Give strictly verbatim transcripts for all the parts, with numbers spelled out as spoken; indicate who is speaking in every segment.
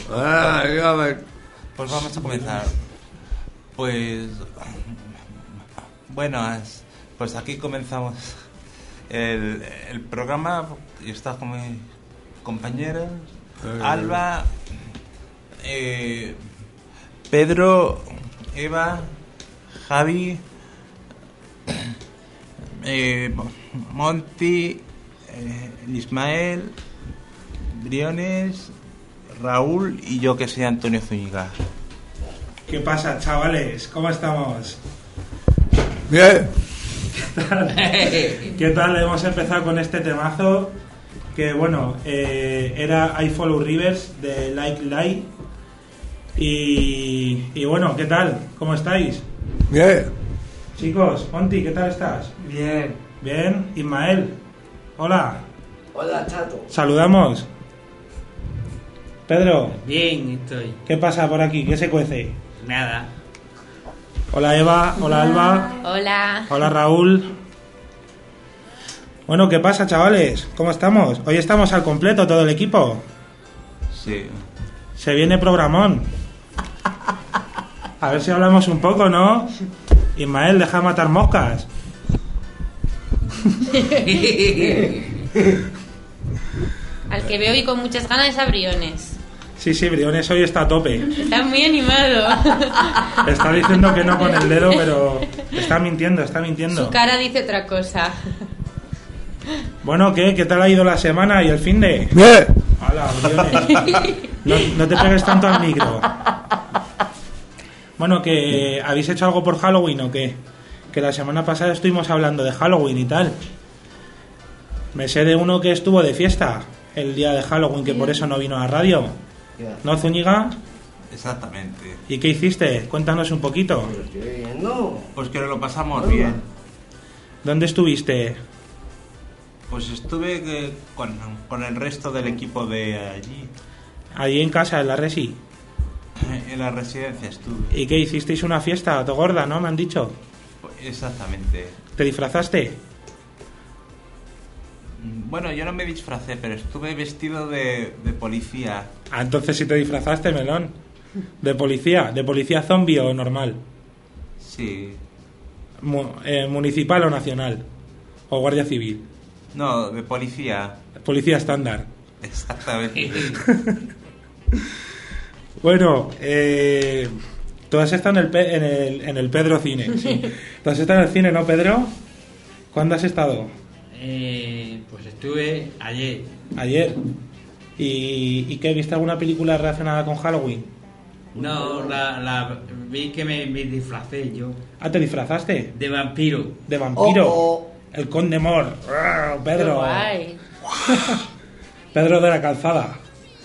Speaker 1: Ah, a ver.
Speaker 2: Pues vamos a comenzar. Pues... Bueno, es- pues aquí comenzamos el, el programa. Y está con mis compañeros.
Speaker 1: Eh.
Speaker 2: Alba, eh, Pedro, Eva, Javi, eh, Monty, eh, Ismael, Briones, Raúl y yo que soy Antonio Zúñiga.
Speaker 3: ¿Qué pasa, chavales? ¿Cómo estamos?
Speaker 1: Bien.
Speaker 3: ¿Qué tal? Hemos empezado con este temazo que, bueno, eh, era I Follow Rivers de Like Light. Y, y bueno, ¿qué tal? ¿Cómo estáis?
Speaker 1: Bien.
Speaker 3: Chicos, Monty, ¿qué tal estás?
Speaker 4: Bien.
Speaker 3: Bien. Ismael, hola.
Speaker 4: Hola, chato.
Speaker 3: Saludamos. Pedro,
Speaker 5: Bien, estoy.
Speaker 3: ¿qué pasa por aquí? ¿Qué se cuece?
Speaker 5: Nada.
Speaker 3: Hola Eva, hola Alba,
Speaker 6: Hola.
Speaker 3: hola Raúl. Bueno, ¿qué pasa, chavales? ¿Cómo estamos? Hoy estamos al completo, todo el equipo.
Speaker 2: Sí.
Speaker 3: Se viene programón. A ver si hablamos un poco, ¿no? Ismael, deja matar moscas.
Speaker 6: Al que veo y con muchas ganas es a Briones.
Speaker 3: Sí, sí, Briones hoy está a tope.
Speaker 6: Está muy animado.
Speaker 3: Está diciendo que no con el dedo, pero está mintiendo, está mintiendo.
Speaker 6: Su cara dice otra cosa.
Speaker 3: Bueno, ¿qué? ¿Qué tal ha ido la semana y el fin de...?
Speaker 1: Bien.
Speaker 3: Hola, Briones. No, no te pegues tanto al micro. Bueno, que ¿habéis hecho algo por Halloween o qué? Que la semana pasada estuvimos hablando de Halloween y tal. Me sé de uno que estuvo de fiesta el día de Halloween, que por eso no vino a la radio. ¿No, Zúñiga?
Speaker 2: Exactamente.
Speaker 3: ¿Y qué hiciste? Cuéntanos un poquito.
Speaker 4: Lo estoy viendo.
Speaker 2: Pues que lo pasamos bien.
Speaker 3: ¿Dónde estuviste?
Speaker 2: Pues estuve eh, con, con el resto del equipo de allí.
Speaker 3: Allí en casa, en la Resi.
Speaker 2: En la residencia estuve.
Speaker 3: ¿Y qué hicisteis? Una fiesta gorda, ¿no? Me han dicho.
Speaker 2: Exactamente.
Speaker 3: ¿Te disfrazaste?
Speaker 2: Bueno, yo no me disfracé, pero estuve vestido de, de policía.
Speaker 3: Ah, entonces sí te disfrazaste, melón. ¿De policía? ¿De policía zombie o normal?
Speaker 2: Sí.
Speaker 3: Mu- eh, ¿Municipal o nacional? ¿O guardia civil?
Speaker 2: No, de policía.
Speaker 3: Policía estándar.
Speaker 2: Exactamente.
Speaker 3: Bueno, eh, tú has estado en el, Pe- en el, en el Pedro Cine. Sí. ¿Tú has estado en el cine, no, Pedro? ¿Cuándo has estado?
Speaker 5: Eh, pues estuve ayer.
Speaker 3: Ayer. ¿Y, ¿Y qué? ¿Viste alguna película relacionada con Halloween?
Speaker 5: No, la, la vi que me, me disfracé yo.
Speaker 3: Ah, ¿te disfrazaste?
Speaker 5: De vampiro.
Speaker 3: De vampiro.
Speaker 4: Oh, oh.
Speaker 3: El Conde Mor. Ah,
Speaker 6: Qué
Speaker 3: Pedro.
Speaker 6: guay.
Speaker 3: Pedro de la Calzada.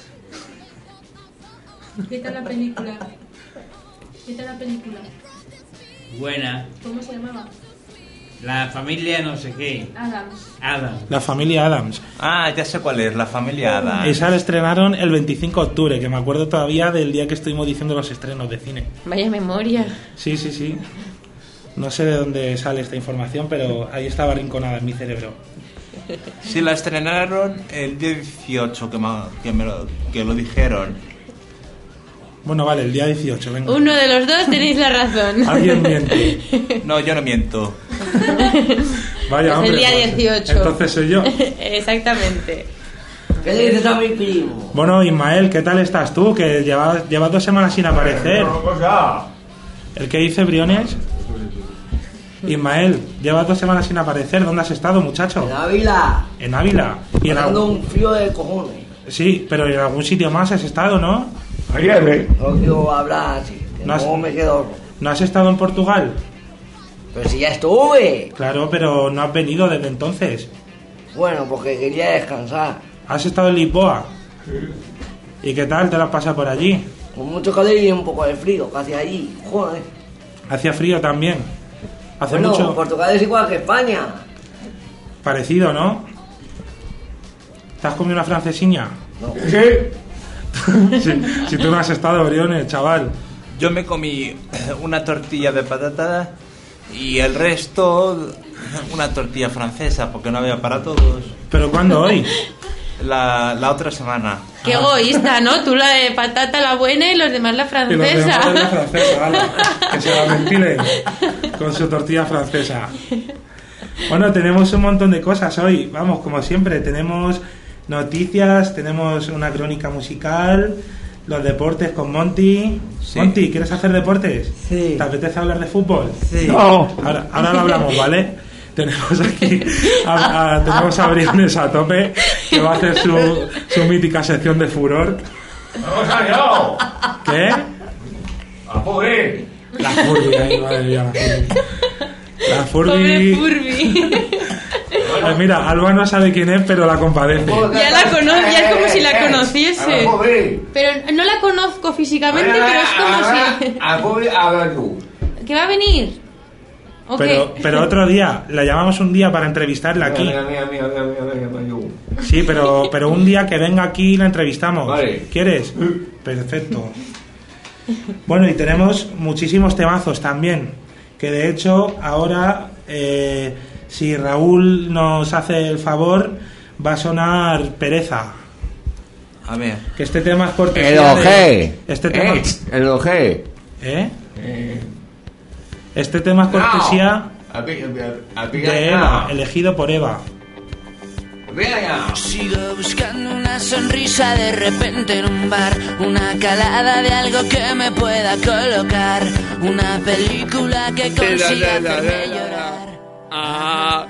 Speaker 7: ¿Qué tal la película? ¿Qué tal la película?
Speaker 5: Buena.
Speaker 7: ¿Cómo se llamaba?
Speaker 5: La familia no sé qué.
Speaker 7: Adams.
Speaker 5: Adam.
Speaker 3: La familia Adams.
Speaker 2: Ah, ya sé cuál es, la familia Ada.
Speaker 3: Esa la estrenaron el veinticinco de octubre, que me acuerdo todavía del día que estuvimos diciendo los estrenos de cine.
Speaker 6: Vaya memoria.
Speaker 3: Sí, sí, sí. No sé de dónde sale esta información, pero ahí estaba rinconada en mi cerebro.
Speaker 2: Sí, la estrenaron el día dieciocho, que, ma- que, me lo, que lo dijeron.
Speaker 3: Bueno, vale, el día dieciocho, venga.
Speaker 6: Uno de los dos tenéis la razón.
Speaker 3: Alguien miente.
Speaker 2: No, yo no miento.
Speaker 3: Vaya,
Speaker 6: Es
Speaker 3: hombre,
Speaker 6: el día
Speaker 3: pues,
Speaker 6: dieciocho.
Speaker 3: Entonces soy yo.
Speaker 6: Exactamente.
Speaker 4: ¿Qué le dices a mi primo?
Speaker 3: Bueno, Ismael, ¿qué tal estás tú? Que llevas, llevas dos semanas sin aparecer. ¿El que dice Briones? Ismael, llevas dos semanas sin aparecer. ¿Dónde has estado, muchacho?
Speaker 4: En Ávila.
Speaker 3: En Ávila. Y en
Speaker 4: Pasando
Speaker 3: algún...
Speaker 4: un frío de cojones.
Speaker 3: Sí, pero en algún sitio más has estado, ¿no?
Speaker 1: Ayer, ¿eh?
Speaker 4: No quiero hablar así. Que
Speaker 3: No has-
Speaker 4: luego me quedo.
Speaker 3: ¿No has estado en Portugal?
Speaker 4: Pero si ya estuve.
Speaker 3: Claro, pero no has venido desde entonces.
Speaker 4: Bueno, porque quería descansar.
Speaker 3: ¿Has estado en Lisboa? ¿Y qué tal te la pasas por allí?
Speaker 4: Con mucho calor y un poco de frío, casi allí. Joder.
Speaker 3: Hacía frío también. Hace
Speaker 4: Bueno,
Speaker 3: mucho...
Speaker 4: Portugal es igual que España.
Speaker 3: Parecido, ¿no? ¿Te has comido una francesiña?
Speaker 4: No.
Speaker 1: Sí.
Speaker 3: si, si tú no has estado, Briones, chaval.
Speaker 2: Yo me comí una tortilla de patata y el resto una tortilla francesa, porque no había para todos.
Speaker 3: ¿Pero cuándo hoy?
Speaker 2: La, la otra semana.
Speaker 6: Qué egoísta, ¿no? Tú la de patata, la buena, y los demás la
Speaker 3: Y los demás
Speaker 6: francesa.
Speaker 3: de la francesa, ala, que se la ventilen con su tortilla francesa. Bueno, tenemos un montón de cosas hoy. Vamos, como siempre, tenemos noticias, tenemos una crónica musical, los deportes con Monty.
Speaker 2: Sí.
Speaker 3: Monty, ¿quieres hacer deportes?
Speaker 4: Sí.
Speaker 3: ¿Te apetece hablar de fútbol?
Speaker 4: Sí.
Speaker 1: No.
Speaker 3: Ahora, ahora lo hablamos, ¿vale? Tenemos aquí a, a, tenemos a Briones a tope, que va a hacer su, su mítica sección de furor.
Speaker 1: ¡Vamos allá!
Speaker 3: ¿Qué?
Speaker 1: ¡A joder!
Speaker 3: La Furby, ay, madre mía, la Furby. La
Speaker 6: Pobre
Speaker 3: Furby.
Speaker 6: Furby.
Speaker 3: Pues mira, Alba no sabe quién es, pero la compadece.
Speaker 6: Ya la conozco, ya es como si la conociese.
Speaker 1: ¡A joder!
Speaker 6: Pero no la conozco físicamente, pero es como si...
Speaker 1: ¡A joder! ¡Habla tú!
Speaker 6: ¿Que va a venir? ¿O
Speaker 3: Pero,
Speaker 6: qué?
Speaker 3: pero otro día, la llamamos un día para entrevistarla aquí.
Speaker 1: Mira, mira, mira, mira, mira, mira, yo.
Speaker 3: Sí, pero, pero un día que venga aquí y la entrevistamos.
Speaker 1: Vale.
Speaker 3: ¿Quieres? Perfecto. Bueno, y tenemos muchísimos temazos también. Que de hecho, ahora, eh, si Raúl nos hace el favor, va a sonar Pereza.
Speaker 2: A ver.
Speaker 3: Que este tema es cortesía
Speaker 8: El
Speaker 3: de...
Speaker 8: G.
Speaker 3: Este tema...
Speaker 8: Eh, el G.
Speaker 3: ¿Eh?
Speaker 1: Eh,
Speaker 3: Este tema es cortesía
Speaker 1: a ver, a ver, a ver,
Speaker 3: de Eva, elegido por Eva.
Speaker 1: Ven allá.
Speaker 9: Sigo buscando una sonrisa de repente en un bar, una calada de algo que me pueda colocar, una película que consiga hacerme llorar.
Speaker 8: Ah.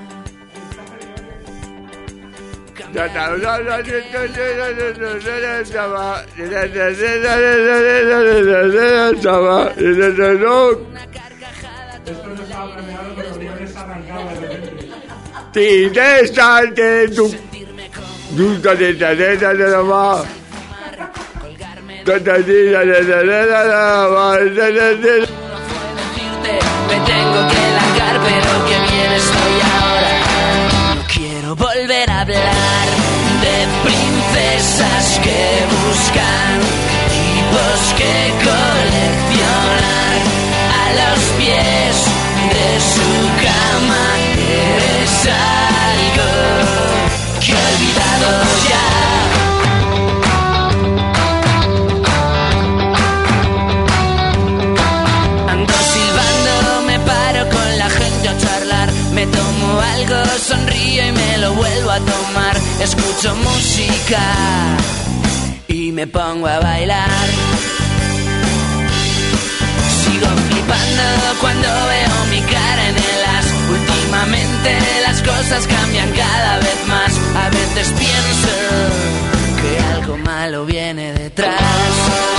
Speaker 9: Una carcajada.
Speaker 3: Esto no estaba planeado, pero Briones arrancaba de repente.
Speaker 8: Tienes salte tu
Speaker 9: Sentirme como
Speaker 8: duda de la de la de la ma.
Speaker 9: colgarme
Speaker 8: Da da de la de la de la la ma da da de.
Speaker 9: decirte, me tengo que largar, pero que bien estoy ahora. No quiero volver a hablar de princesas que buscan tipos que coleccionar a los pies de su cama. Eres algo que he olvidado ya. Ando silbando, me paro con la gente a charlar, me tomo algo, sonrío y me lo vuelvo a tomar, escucho música y me pongo a bailar. Sigo flipando cuando veo mi cara en el as. Últimamente las cosas cambian cada vez más. A veces pienso que algo malo viene detrás.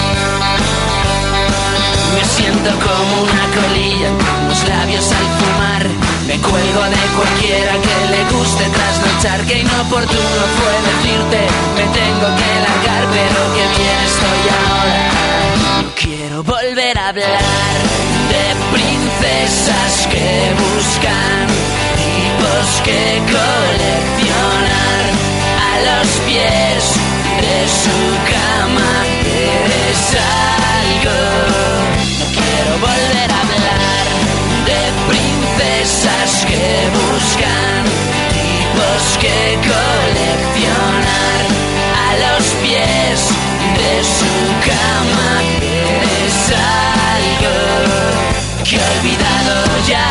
Speaker 9: Me siento como una colilla con los labios al fumar. Me cuelgo de cualquiera que le guste trasnochar. Que inoportuno fue decirte, me tengo que largar, pero que bien estoy ahora. No quiero volver a hablar de princesas que buscan tipos que coleccionar a los pies de su cama. Eres algo. No quiero volver a hablar de princesas que buscan tipos que coleccionar a los pies de su cama. Eres algo que he olvidado ya.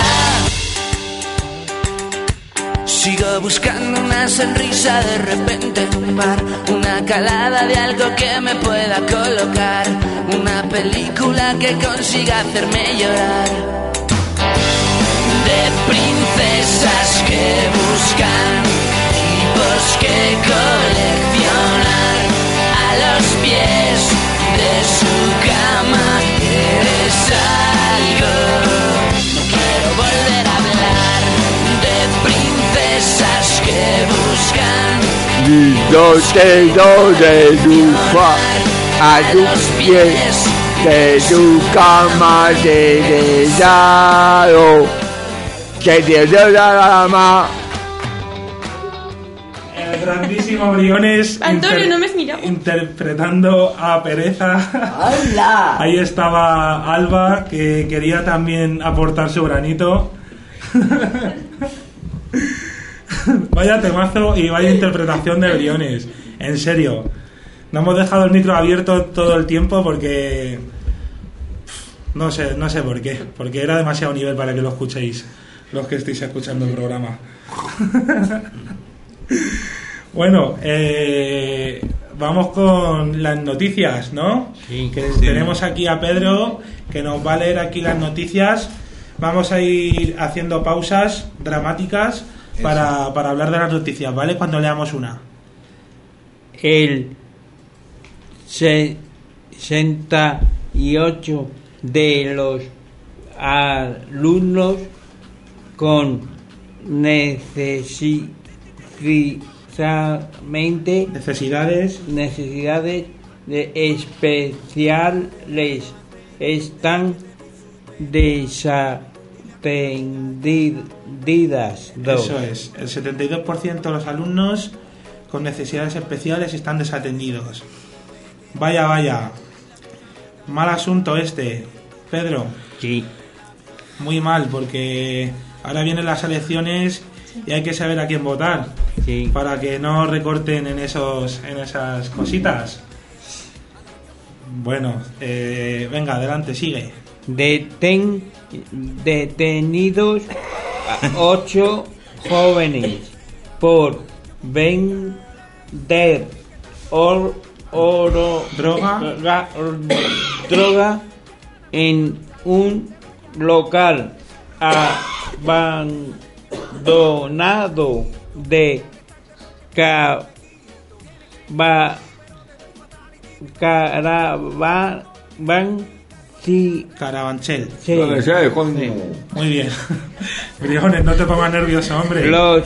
Speaker 9: Sigo buscando una sonrisa de repente en un bar, una calada de algo que me pueda colocar, una película que consiga hacerme llorar. De princesas que buscan tipos que coleccionar a los pies de su cama. Eres algo. No quiero volver a hablar de princesas que buscan
Speaker 8: Los dedos de tu fa a tus pies de tu cama de desado que te da la ma.
Speaker 3: El grandísimo Briones
Speaker 6: Antonio, no me has mirado.
Speaker 3: interpretando a Pereza.
Speaker 4: ¡Hala!
Speaker 3: Ahí estaba Alba, que quería también aportar su granito. Vaya temazo y vaya interpretación de Briones. En serio. No hemos dejado el micro abierto todo el tiempo porque... No sé, no sé por qué. Porque era demasiado nivel para que lo escuchéis, los que estéis escuchando el programa. Bueno, eh, vamos con las noticias, ¿no?
Speaker 10: Sí,
Speaker 3: que
Speaker 2: sí.
Speaker 3: Tenemos aquí a Pedro, que nos va a leer aquí las noticias. Vamos a ir haciendo pausas dramáticas para, para hablar de las noticias, ¿vale? Cuando leamos una.
Speaker 10: El sesenta y ocho de los alumnos con necesidades
Speaker 3: necesidades
Speaker 10: necesidades de especiales están desatendidas.
Speaker 3: Eso es, el setenta y dos por ciento de los alumnos con necesidades especiales están desatendidos. Vaya, vaya. Mal asunto este, Pedro.
Speaker 10: Sí.
Speaker 3: Muy mal, porque ahora vienen las elecciones y hay que saber a quién votar.
Speaker 10: Sí.
Speaker 3: Para que no recorten en esos en esas cositas. Bueno, eh, venga, adelante, sigue.
Speaker 10: Deten, detenidos a ocho jóvenes por vender or, oro
Speaker 3: droga
Speaker 10: droga, droga en un local abandonado de Cava, Caravan sí,
Speaker 3: Carabanchel.
Speaker 10: Sí.
Speaker 8: No me sé, coño.
Speaker 10: Sí.
Speaker 3: Muy bien. Briones, no te pongas nervioso, hombre.
Speaker 10: Los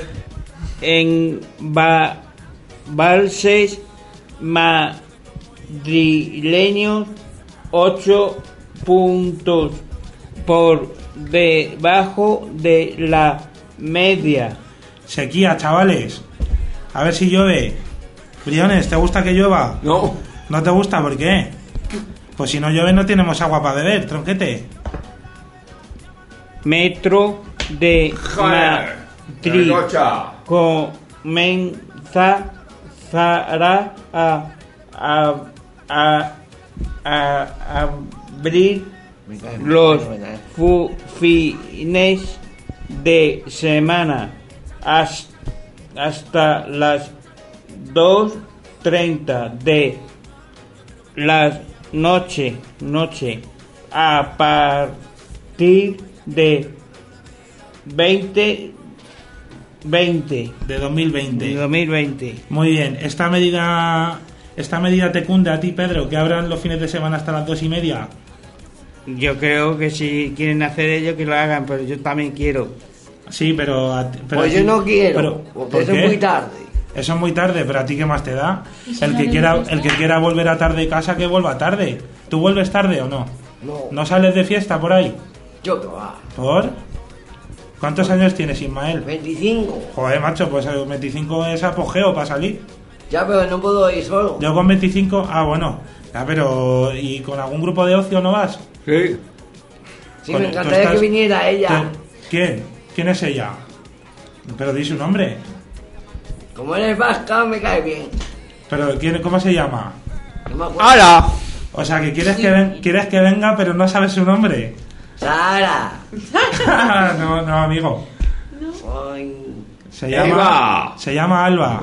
Speaker 10: embalses madrileños ocho puntos por debajo de la media.
Speaker 3: Sequía, chavales. A ver si llueve. Briones, ¿te gusta que llueva?
Speaker 8: No.
Speaker 3: ¿No te gusta? ¿Por qué? Pues si no llueve no tenemos agua para beber, tronquete.
Speaker 10: Metro de
Speaker 8: Joder,
Speaker 10: Madrid
Speaker 8: Rocha.
Speaker 10: comenzará a, a, a, a abrir
Speaker 4: Me cae
Speaker 10: los
Speaker 4: bien, ¿eh?
Speaker 10: fu- fines de semana has- hasta las dos treinta de la noche, noche a partir de veinte veinte
Speaker 3: De dos mil veinte.
Speaker 10: de dos mil veinte.
Speaker 3: Muy bien. Esta medida, esta medida te cunde a ti, Pedro, que abran los fines de semana hasta las dos y media.
Speaker 10: Yo creo que si quieren hacer ello que lo hagan, pero yo también quiero.
Speaker 3: Sí, pero... a ti- pero
Speaker 4: Pues
Speaker 3: a
Speaker 4: yo
Speaker 3: ti-
Speaker 4: no quiero,
Speaker 3: pero,
Speaker 4: porque
Speaker 3: ¿por
Speaker 4: eso es
Speaker 3: qué?
Speaker 4: muy tarde.
Speaker 3: Eso es muy tarde, pero a ti qué más te da.
Speaker 7: ¿Y si
Speaker 3: El que
Speaker 7: sale
Speaker 3: quiera,
Speaker 7: de fiesta?
Speaker 3: el que quiera volver a tarde a casa, que vuelva tarde. ¿Tú vuelves tarde o no?
Speaker 4: No,
Speaker 3: ¿No sales de fiesta por ahí?
Speaker 4: yo que va.
Speaker 3: ¿Por? ¿Cuántos años tienes, Ismael?
Speaker 4: veinticinco.
Speaker 3: Joder, macho, pues el veinticinco es apogeo para salir.
Speaker 4: Ya, pero no puedo ir solo.
Speaker 3: Yo con veinticinco, ah, bueno. Ya, pero ¿y con algún grupo de ocio no vas?
Speaker 8: Sí.
Speaker 4: Sí,
Speaker 3: Con-
Speaker 4: me
Speaker 3: tú
Speaker 4: encantaría
Speaker 3: estás-
Speaker 4: que viniera ella.
Speaker 3: ¿Quién? ¿Quién? ¿Quién es ella? Pero di su nombre.
Speaker 4: Como eres vasca, me cae bien.
Speaker 3: Pero ¿quién, ¿cómo se llama?
Speaker 4: No me acuerdo.
Speaker 8: ¡Hala!
Speaker 3: O sea, que quieres que, ven- quieres que venga, pero no sabes su nombre.
Speaker 4: Sara.
Speaker 3: no, no, amigo.
Speaker 4: Ay.
Speaker 3: Se llama,
Speaker 8: Eva.
Speaker 3: se llama Alba.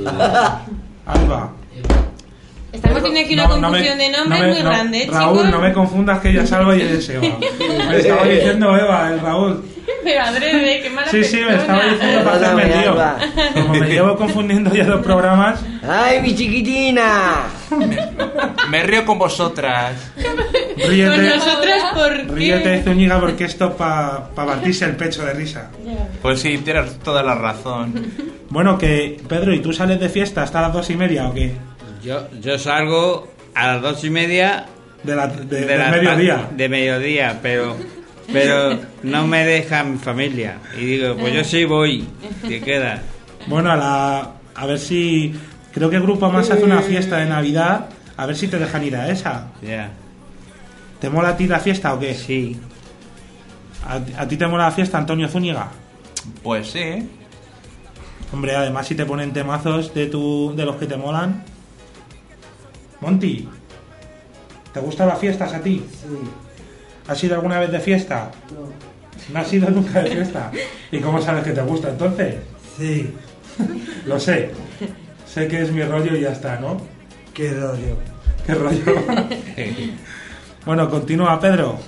Speaker 3: Alba.
Speaker 6: Estamos teniendo aquí una
Speaker 3: No, no me-
Speaker 6: confusión de
Speaker 3: no
Speaker 6: nombres
Speaker 3: me-
Speaker 6: muy
Speaker 3: no,
Speaker 6: grande, ¿eh,
Speaker 3: Raúl,
Speaker 6: chicos?
Speaker 3: no me confundas que ella es Alba y él es Eva. Me estaba diciendo Eva, el Raúl.
Speaker 6: Pero adrede, qué mala
Speaker 3: Sí, sí, me estaba
Speaker 6: persona.
Speaker 3: diciendo para hacerme
Speaker 4: Perdóname,
Speaker 3: tío.
Speaker 4: Alba.
Speaker 3: Como me llevo confundiendo ya los programas.
Speaker 4: ¡Ay, mi chiquitina!
Speaker 2: Me río con vosotras.
Speaker 6: Con
Speaker 3: Ríete,
Speaker 6: nosotras, ¿por
Speaker 3: ríete de
Speaker 6: qué?
Speaker 3: Zúñiga porque esto es para pa partirse el pecho de risa.
Speaker 2: Pues sí, tienes toda la razón.
Speaker 3: Bueno, que Pedro, ¿y tú sales de fiesta hasta las dos y media o qué?
Speaker 10: Yo, yo salgo a las dos y media
Speaker 3: De la, de,
Speaker 10: de,
Speaker 3: del
Speaker 10: la-
Speaker 3: mediodía.
Speaker 10: de mediodía, pero pero no me deja mi familia. Y digo, pues yo sí voy, te queda.
Speaker 3: Bueno, a la a ver si creo que Grupo Más hace una fiesta de Navidad, a ver si te dejan ir a esa.
Speaker 10: Ya,
Speaker 3: ¿Te mola a ti la fiesta o qué?
Speaker 10: sí.
Speaker 3: ¿A, a ti te mola la fiesta, Antonio Zúñiga?
Speaker 2: Pues sí.
Speaker 3: Hombre, además si te ponen temazos de tu de los que te molan. Monty, ¿te gustan las fiestas a ti?
Speaker 4: Sí.
Speaker 3: ¿Has ido alguna vez de fiesta?
Speaker 4: No.
Speaker 3: ¿No has ido nunca de fiesta? ¿Y cómo sabes que te gusta entonces?
Speaker 11: Sí.
Speaker 3: Lo sé. Sé que es mi rollo y ya está, ¿no?
Speaker 11: Qué rollo.
Speaker 3: ¿Qué rollo? Bueno, continúa, Pedro.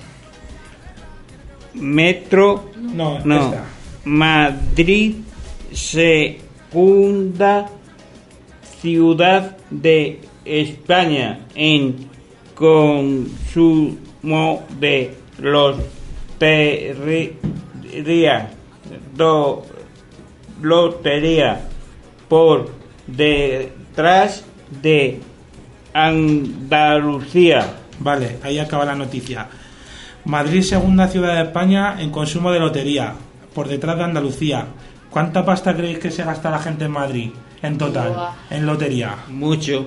Speaker 10: Metro.
Speaker 3: No,
Speaker 10: No.
Speaker 3: esta.
Speaker 10: Madrid, segunda ciudad de España en consumo de los lotería, do, lotería por detrás de Andalucía.
Speaker 3: Vale, ahí acaba la noticia. Madrid, segunda ciudad de España en consumo de lotería, por detrás de Andalucía. ¿Cuánta pasta creéis que se gasta la gente en Madrid, en total,
Speaker 6: Buah.
Speaker 3: en lotería?
Speaker 10: Mucho.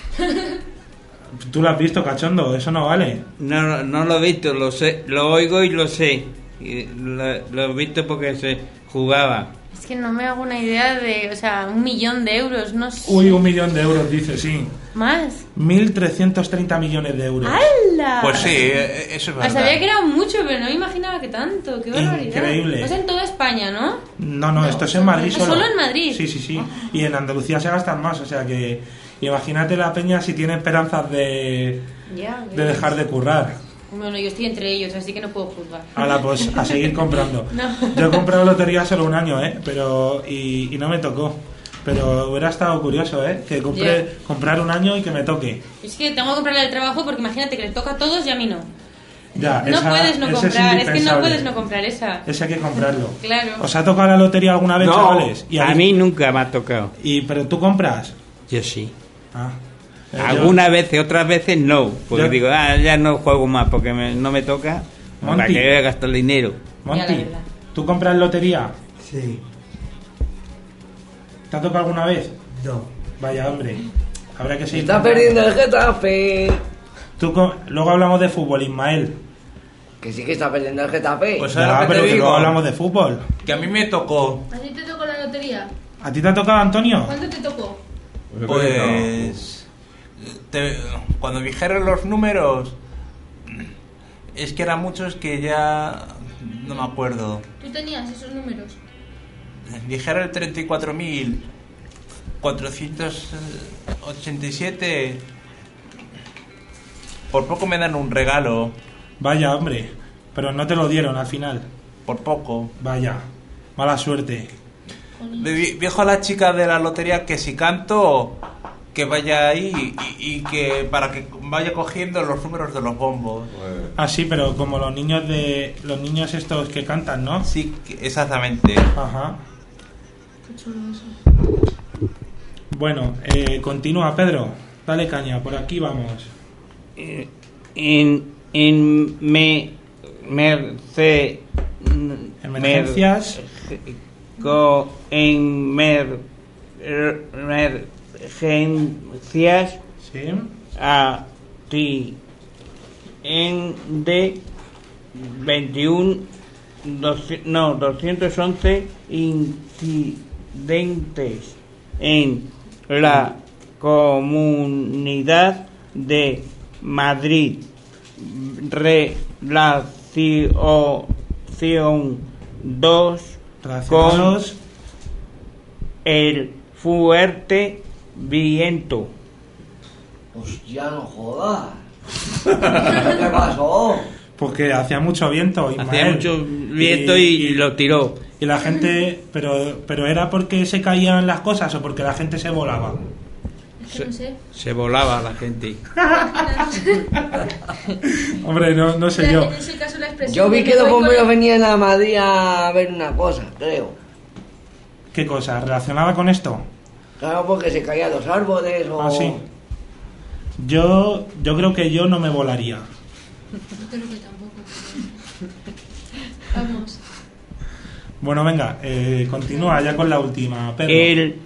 Speaker 3: ¿Tú lo has visto, cachondo? Eso no vale.
Speaker 10: No, no, no lo he visto, lo sé, lo oigo y lo sé. Y lo, lo he visto porque se jugaba.
Speaker 6: Es que no me hago una idea de, o sea, un millón de euros, no sé.
Speaker 3: Uy, un millón de euros, dice, sí.
Speaker 6: ¿Más?
Speaker 3: mil trescientos treinta millones de euros.
Speaker 6: ¡Hala!
Speaker 2: Pues sí, eh, eso es
Speaker 6: Ah,
Speaker 2: verdad.
Speaker 6: sabía que era mucho, pero no me imaginaba que tanto. ¡Qué barbaridad!
Speaker 3: Increíble.
Speaker 6: Pues en toda España, ¿no?
Speaker 3: No, no, esto es en Madrid
Speaker 6: ¿Ah,
Speaker 3: solo.
Speaker 6: solo en Madrid?
Speaker 3: Sí, sí, sí. Y en Andalucía se gastan más, o sea que imagínate la peña si tiene esperanzas de,
Speaker 6: Ya.
Speaker 3: de dejar de currar.
Speaker 6: Bueno, yo estoy entre ellos, así que no puedo juzgar.
Speaker 3: Ahora pues a seguir comprando.
Speaker 6: No.
Speaker 3: Yo he comprado lotería solo un año, ¿eh? Pero y, y no me tocó. Pero hubiera estado curioso, ¿eh? Que compré, comprar un año y que me toque.
Speaker 6: Es que tengo que comprarle el trabajo porque imagínate que le toca a todos y a mí no.
Speaker 3: Ya,
Speaker 6: No
Speaker 3: esa-
Speaker 6: puedes no
Speaker 3: ese
Speaker 6: comprar, es, que no
Speaker 3: indispensable.
Speaker 6: puedes no comprar esa.
Speaker 3: Ese hay que comprarlo.
Speaker 6: Claro.
Speaker 3: ¿Os ha tocado la lotería alguna vez,
Speaker 10: No,
Speaker 3: chavales? Y
Speaker 10: a
Speaker 3: ahí-
Speaker 10: mí nunca me ha tocado.
Speaker 3: Y, ¿Pero tú compras?
Speaker 10: Yo sí.
Speaker 3: Ah. Eh, yo-
Speaker 10: Algunas veces, otras veces no. Porque
Speaker 3: Yo-
Speaker 10: digo, ah, ya no juego más porque me- no me toca.
Speaker 3: Monty.
Speaker 10: Para que voy a gastar dinero.
Speaker 6: Ya, la
Speaker 3: Monty,
Speaker 6: verdad.
Speaker 3: ¿tú compras lotería?
Speaker 11: Sí.
Speaker 3: ¿Te ha tocado alguna vez?
Speaker 11: No.
Speaker 3: Vaya, hombre. Habrá que
Speaker 4: Se
Speaker 3: seguir.
Speaker 4: está
Speaker 3: comprando.
Speaker 4: perdiendo el Getafe.
Speaker 3: Tú co- Luego hablamos de fútbol, Ismael.
Speaker 4: Que sí que está perdiendo el Getafe.
Speaker 2: Pues
Speaker 3: Ya,
Speaker 2: ¿sabes lo que
Speaker 3: pero
Speaker 2: te
Speaker 3: que
Speaker 2: digo?
Speaker 3: luego hablamos de fútbol.
Speaker 2: Que a mí me tocó,
Speaker 7: ¿A ti te tocó la lotería?
Speaker 3: ¿A ti te ha tocado, Antonio?
Speaker 7: ¿Cuánto te tocó?
Speaker 2: pues... te- cuando dijeron los números, es que eran muchos que ya no me acuerdo.
Speaker 7: ¿Tú tenías esos números?
Speaker 2: Dijeron el treinta y cuatro mil cuatrocientos ochenta y siete. Por poco me dan un regalo,
Speaker 3: Vaya, hombre. Pero no te lo dieron al final.
Speaker 2: por poco.
Speaker 3: Vaya. Mala suerte.
Speaker 2: Le di- dijo a la chica de la lotería que si canto, que vaya ahí y, y que para que vaya cogiendo los números de los bombos.
Speaker 3: Ah, sí, pero como los niños de los niños estos que cantan, ¿no?
Speaker 2: Sí, que- exactamente.
Speaker 3: Ajá.
Speaker 7: Qué chulo eso.
Speaker 3: Bueno, eh, continúa, Pedro. Dale caña, por aquí vamos.
Speaker 10: Eh, En, en me, merce,
Speaker 3: Emergencias.
Speaker 10: mer- co- en mer, er- emergencias
Speaker 3: Sí.
Speaker 10: a ti en de veintiuno doci- no doscientos once incidentes en la Comunidad de Madrid, relación dos con
Speaker 3: Relacionados.
Speaker 10: el fuerte viento.
Speaker 4: Hostia, no jodas. ¿Qué pasó?
Speaker 3: Porque hacía mucho viento, Ismael.
Speaker 10: Hacía mucho viento y, lo tiró.
Speaker 3: y la gente, pero pero era porque se caían las cosas o porque la gente se volaba.
Speaker 7: Es que no sé.
Speaker 10: Se volaba la gente.
Speaker 3: Hombre, no, no sé
Speaker 7: En
Speaker 3: yo.
Speaker 7: ese caso la expresión
Speaker 4: Yo vi
Speaker 7: de
Speaker 4: que los
Speaker 7: voy con
Speaker 4: bomberos
Speaker 7: el-
Speaker 4: venían a Madrid a ver una cosa, creo.
Speaker 3: ¿Qué cosa? ¿Relacionada con esto?
Speaker 4: Claro, porque se caían los árboles o...
Speaker 3: Ah, sí. Yo, yo creo que yo no me volaría.
Speaker 7: Yo creo que tampoco. pero- Vamos.
Speaker 3: Bueno, venga, eh, continúa ya con la última, Pedro.
Speaker 10: El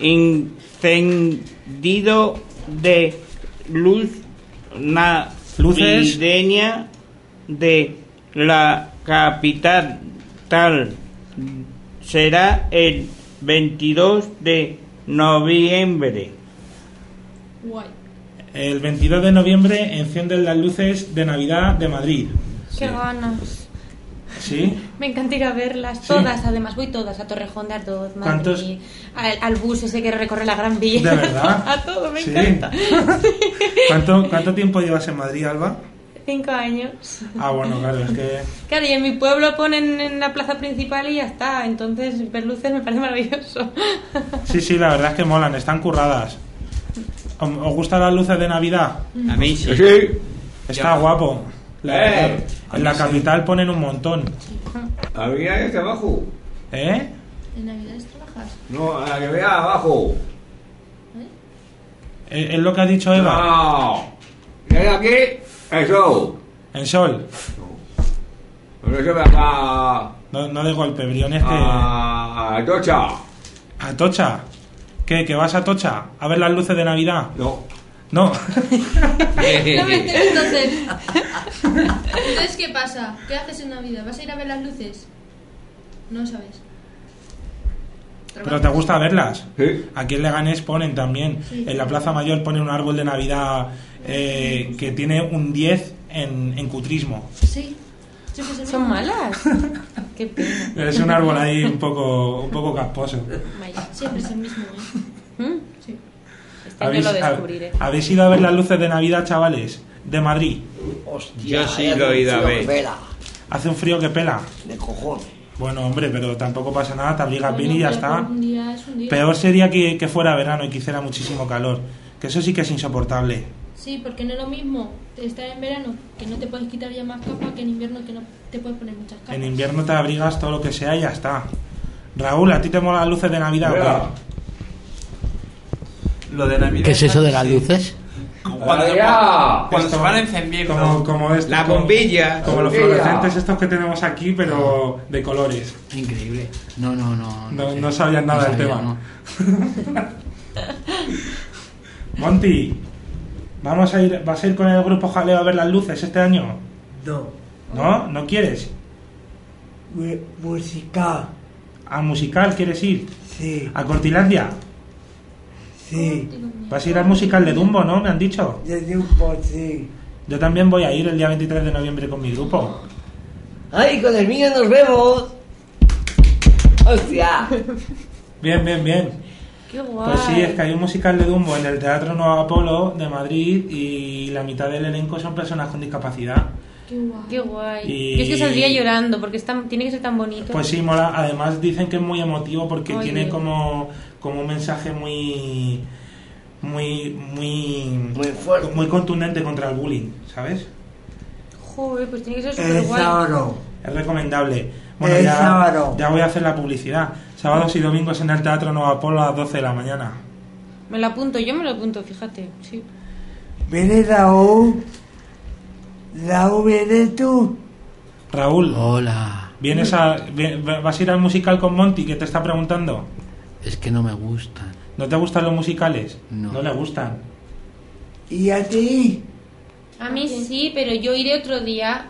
Speaker 10: encendido de luz
Speaker 3: Luces.
Speaker 10: navideña de la capital tal será el veintidós de noviembre.
Speaker 7: Guay.
Speaker 3: El veintidós de noviembre encienden las luces de Navidad de Madrid.
Speaker 6: Qué ganas.
Speaker 3: ¿Sí?
Speaker 6: Me encanta ir a verlas,
Speaker 3: Sí.
Speaker 6: todas, además voy todas, a Torrejón de Ardoz,
Speaker 3: ¿Cuántos?
Speaker 6: Madrid, al, al bus ese que recorre la Gran Vía.
Speaker 3: ¿De verdad?
Speaker 6: A todo, me
Speaker 3: Sí.
Speaker 6: encanta.
Speaker 3: ¿Cuánto, ¿Cuánto tiempo llevas en Madrid, Alba?
Speaker 6: Cinco años.
Speaker 3: Ah, bueno, claro, es que...
Speaker 6: Claro, y en mi pueblo ponen en la plaza principal y ya está, entonces ver luces me parece maravilloso.
Speaker 3: Sí, sí, la verdad es que molan, están curradas. ¿Os os gustan las luces de Navidad?
Speaker 10: A mí sí.
Speaker 1: Sí.
Speaker 3: Está guapo. La-
Speaker 1: Eh,
Speaker 3: en la capital ponen un montón.
Speaker 1: A mí hay este abajo.
Speaker 3: ¿Eh?
Speaker 7: ¿En Navidades trabajas?
Speaker 1: No, a la que vea abajo.
Speaker 3: ¿Es es lo que ha dicho Eva?
Speaker 1: No. Y ahí aquí, eso.
Speaker 3: En Sol.
Speaker 1: Pero eso me acá.
Speaker 3: No, no de golpe, briones que...
Speaker 1: A. A Tocha.
Speaker 3: ¿A Tocha? ¿Qué? ¿Que vas a Tocha? ¿A ver las luces de Navidad?
Speaker 1: No.
Speaker 3: No.
Speaker 7: No me entero entonces. Entonces, ¿qué pasa? ¿Qué haces en Navidad? ¿Vas a ir a ver las luces? No sabes.
Speaker 3: ¿Pero te gusta verlas?
Speaker 1: Sí.
Speaker 3: Aquí en Leganés ponen también.
Speaker 7: Sí.
Speaker 3: En la Plaza Mayor ponen un árbol de Navidad eh, que tiene un diez en, en cutrismo.
Speaker 7: Sí. Sí, pues el
Speaker 6: ¿Son
Speaker 7: mismo.
Speaker 6: malas? Qué pena.
Speaker 3: Es un árbol ahí un poco, un poco casposo.
Speaker 6: Vaya.
Speaker 7: Siempre es el mismo, ¿eh?
Speaker 6: ¿Mm?
Speaker 7: Sí.
Speaker 6: Este año lo descubriré.
Speaker 3: ¿Habéis ido a ver las luces de Navidad, chavales? De Madrid.
Speaker 4: Hostia,
Speaker 10: Yo sí
Speaker 4: hay
Speaker 10: lo he ido a
Speaker 4: algún
Speaker 10: ver.
Speaker 4: tío que pela,
Speaker 3: Hace un frío que pela.
Speaker 4: de cojones.
Speaker 3: Bueno, hombre, pero tampoco pasa nada, te abrigas bien
Speaker 7: Bueno,
Speaker 3: y ya
Speaker 7: pero
Speaker 3: está.
Speaker 7: Un día es un día.
Speaker 3: Peor sería que, que fuera verano y que hiciera muchísimo calor. Que eso sí que es insoportable.
Speaker 7: Sí, porque no es lo mismo estar en verano, que no te puedes quitar ya más capa, que en invierno, que no te puedes poner muchas capas.
Speaker 3: En invierno te abrigas todo lo que sea y ya está. Raúl, ¿a ti te molan las luces de Navidad? o
Speaker 1: Mira.
Speaker 3: qué?
Speaker 2: Lo de Navidad.
Speaker 11: ¿Qué es eso de las
Speaker 2: sí.
Speaker 11: luces?
Speaker 2: Cuando,
Speaker 1: Navidad.
Speaker 2: cuando se
Speaker 3: Esto-
Speaker 2: van encendiendo.
Speaker 3: Como, como esto,
Speaker 10: La
Speaker 3: como-
Speaker 10: bombilla.
Speaker 3: Como los
Speaker 1: Bombilla.
Speaker 3: fluorescentes estos que tenemos aquí, pero de colores.
Speaker 11: Increíble. No, no, no.
Speaker 3: No,
Speaker 11: sé.
Speaker 3: no sabían nada
Speaker 11: No
Speaker 3: del
Speaker 11: sabía,
Speaker 3: tema.
Speaker 11: no.
Speaker 3: Monty, ¿vamos a ir, ¿vas a ir con el grupo Jaleo a ver las luces este año?
Speaker 12: No,
Speaker 3: ¿No? ¿No quieres?
Speaker 12: mu- musical,
Speaker 3: ¿A musical quieres ir?
Speaker 12: sí,
Speaker 3: ¿A Cortilandia?
Speaker 12: sí,
Speaker 3: ¿Vas a ir al musical de Dumbo, no? Me han dicho.
Speaker 12: de un po, sí.
Speaker 3: Yo también voy a ir el día veintitrés de noviembre con mi grupo.
Speaker 4: ¡Ay, con el mío nos vemos! ¡Hostia!
Speaker 3: Bien, bien, bien.
Speaker 6: Qué guay.
Speaker 3: Pues sí, es que hay un musical de Dumbo en el Teatro Nuevo Apolo de Madrid y la mitad del elenco son personas con discapacidad.
Speaker 7: Qué guay.
Speaker 6: Qué guay.
Speaker 3: Y-
Speaker 6: Yo es que saldría llorando porque es tan- tiene que ser tan bonito.
Speaker 3: Pues sí, mola. Además dicen que es muy emotivo porque
Speaker 6: Oye.
Speaker 3: tiene como, como un mensaje muy muy muy
Speaker 4: Muy fuerte.
Speaker 3: muy contundente contra el bullying, ¿sabes?
Speaker 6: Joder, pues tiene que ser súper
Speaker 12: El
Speaker 6: guay.
Speaker 12: sábado,
Speaker 3: Es recomendable. Bueno,
Speaker 12: El
Speaker 3: ya,
Speaker 12: sábado.
Speaker 3: ya voy a hacer la publicidad. Sábados y domingos en el Teatro Nuevo Apolo a las doce de la mañana.
Speaker 6: Me lo apunto, yo me lo apunto, fíjate. Sí.
Speaker 12: viene Raúl, Raúl, viene tú,
Speaker 3: Raúl,
Speaker 11: Hola.
Speaker 3: ¿vienes a, vi- ¿vas a ir al musical con Monty que te está preguntando?
Speaker 11: Es que no me gustan.
Speaker 3: ¿No te gustan los musicales?
Speaker 11: No.
Speaker 3: le gustan.
Speaker 12: y a ti,
Speaker 6: A mí sí, pero yo iré otro día.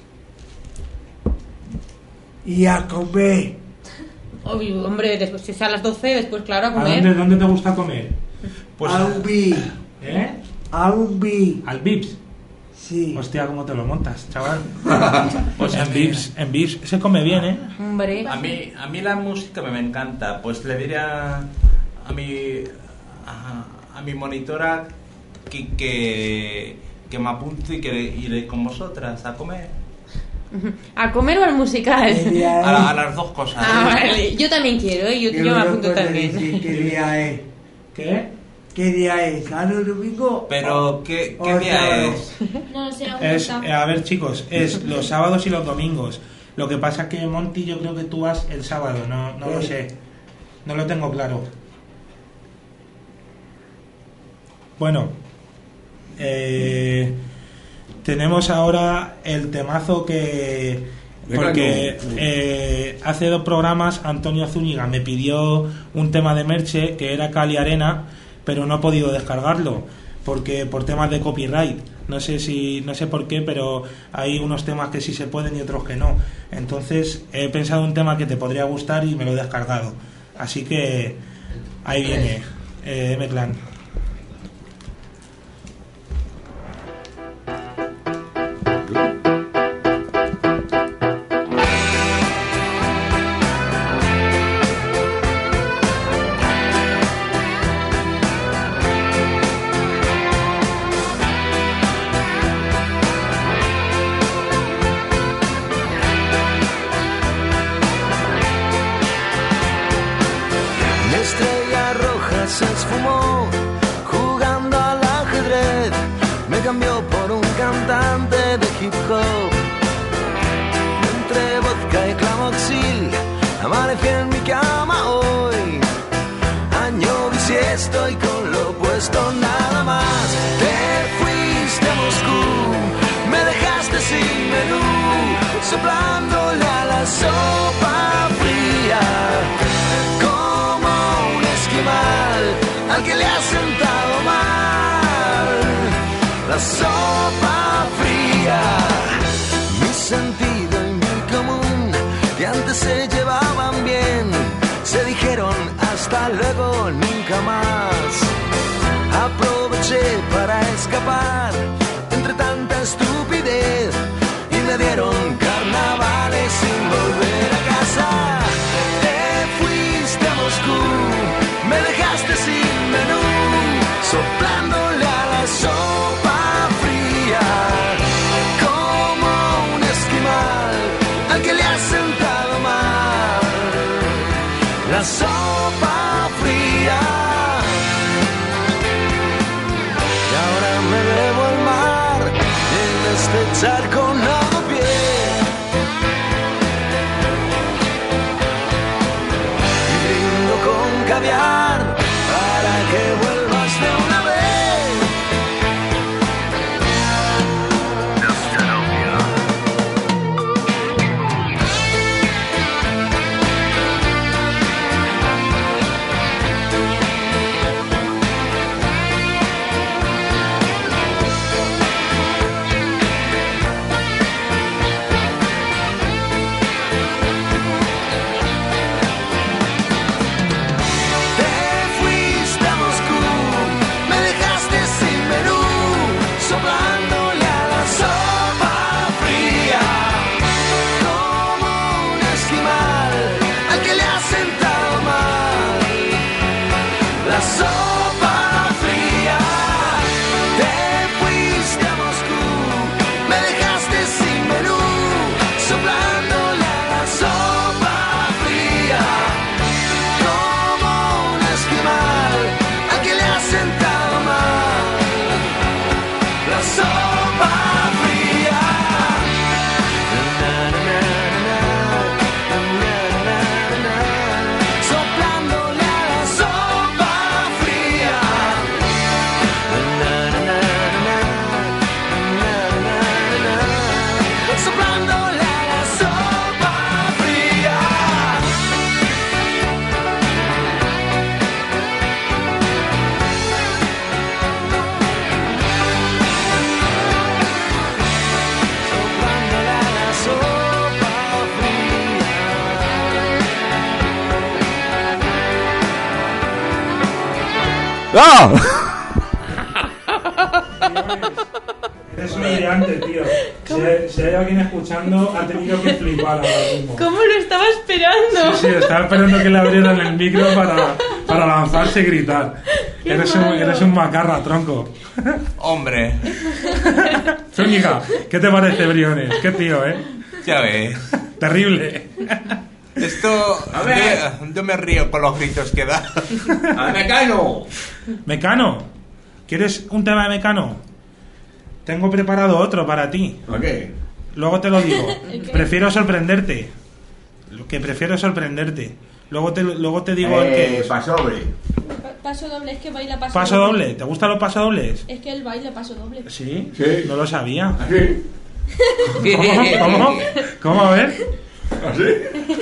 Speaker 12: y a comer,
Speaker 6: Obvio, hombre, después, si es a las doce, después, claro, a
Speaker 3: ¿A
Speaker 6: comer.
Speaker 3: dónde, dónde te gusta comer?
Speaker 2: Pues,
Speaker 12: a un bi,
Speaker 3: ¿Eh?
Speaker 12: a un bi,
Speaker 3: ¿Al Vips?
Speaker 12: sí,
Speaker 3: Hostia, ¿cómo te lo montas, chaval?
Speaker 2: pues a
Speaker 3: en
Speaker 2: mí-
Speaker 3: Vips, en Vips se come bien, ¿eh?
Speaker 6: Hombre.
Speaker 2: A mí, a mí la música me, me encanta. Pues le diría a mi a, a mi monitora que, que, que me apunte y que iré con vosotras a comer.
Speaker 6: ¿A comer o al musical?
Speaker 12: ¿qué día es?
Speaker 2: A, la- a las dos cosas.
Speaker 6: Ah, vale. Yo también quiero, ¿eh? Yo,
Speaker 12: Yo
Speaker 6: yo me
Speaker 12: no
Speaker 6: apunto
Speaker 12: puedo
Speaker 6: también.
Speaker 12: decir ¿Qué día es?
Speaker 3: ¿Qué?
Speaker 12: ¿Qué día es? ¿Sábado, domingo?
Speaker 2: Pero, ¿qué, qué
Speaker 12: O
Speaker 2: día
Speaker 12: sábado.
Speaker 2: es?
Speaker 7: No, no sé, aún
Speaker 3: Es,
Speaker 7: está.
Speaker 3: eh, a ver, chicos, es los sábados y los domingos. Lo que pasa que, Monty, yo creo que tú vas el sábado, no, no lo
Speaker 12: Sí.
Speaker 3: sé. No lo tengo claro. Bueno, eh, tenemos ahora el temazo que... Porque eh, hace dos programas Antonio Zúñiga me pidió un tema de Merche que era Cali Arena, pero no he podido descargarlo porque por temas de copyright. No sé si no sé por qué, pero hay unos temas que sí se pueden y otros que no. Entonces he pensado un tema que te podría gustar y me lo he descargado. Así que ahí viene, eh, M-Clan.
Speaker 13: pop. Entre vodka y clamoxil amanecí en mi cama hoy. Año bisiesto y con lo opuesto nada más. Te fuiste a Moscú, me dejaste sin menú, soplándole a la sopa fría, como un esquimal al que le ha sentado mal la sopa fría. Mi sentido y mi común, que antes se llevaban bien, se dijeron hasta luego, nunca más. Aproveché para escapar entre tanta estupidez y me dieron carnavales sin volver a casa. Te fuiste a Moscú, me dejaste sin menú, soplándole a la sopa fría, como un esquimal al que le ha sentado mal la sopa fría. Y ahora me debo al mar en este charco nado pie, y brindo con caviar para que vuelvas de una vez.
Speaker 8: ¡Ah!
Speaker 3: Eres un brillante, tío. Si, si hay alguien escuchando, ha tenido que flipar ahora mismo.
Speaker 6: ¿Cómo lo estaba esperando?
Speaker 3: Sí, sí, estaba esperando que le abrieran el micro para, para lanzarse y gritar. Eres un, eres un macarra, tronco.
Speaker 2: Hombre.
Speaker 3: Zúñiga, ¿qué te parece, Briones? Qué tío, ¿eh?
Speaker 2: Ya ves.
Speaker 3: Terrible.
Speaker 2: Esto...
Speaker 1: A ver.
Speaker 2: Yo, yo me río con los gritos que da.
Speaker 1: ¡Al Mecano!
Speaker 3: Mecano, ¿quieres un tema de Mecano? Tengo preparado otro para ti.
Speaker 1: ¿A qué?
Speaker 3: Luego te lo digo. Prefiero sorprenderte. Lo que prefiero sorprenderte. Luego te, luego te digo
Speaker 1: eh,
Speaker 3: el que es.
Speaker 1: Paso doble.
Speaker 7: Paso doble, es que baila paso,
Speaker 3: Paso doble. ¿Te gustan los pasos dobles?
Speaker 7: Es que él baila paso doble.
Speaker 3: ¿Sí?
Speaker 1: Sí.
Speaker 3: No lo sabía.
Speaker 1: ¿Así?
Speaker 3: ¿Cómo? ¿Cómo? ¿Cómo? A ver.
Speaker 1: ¿Así?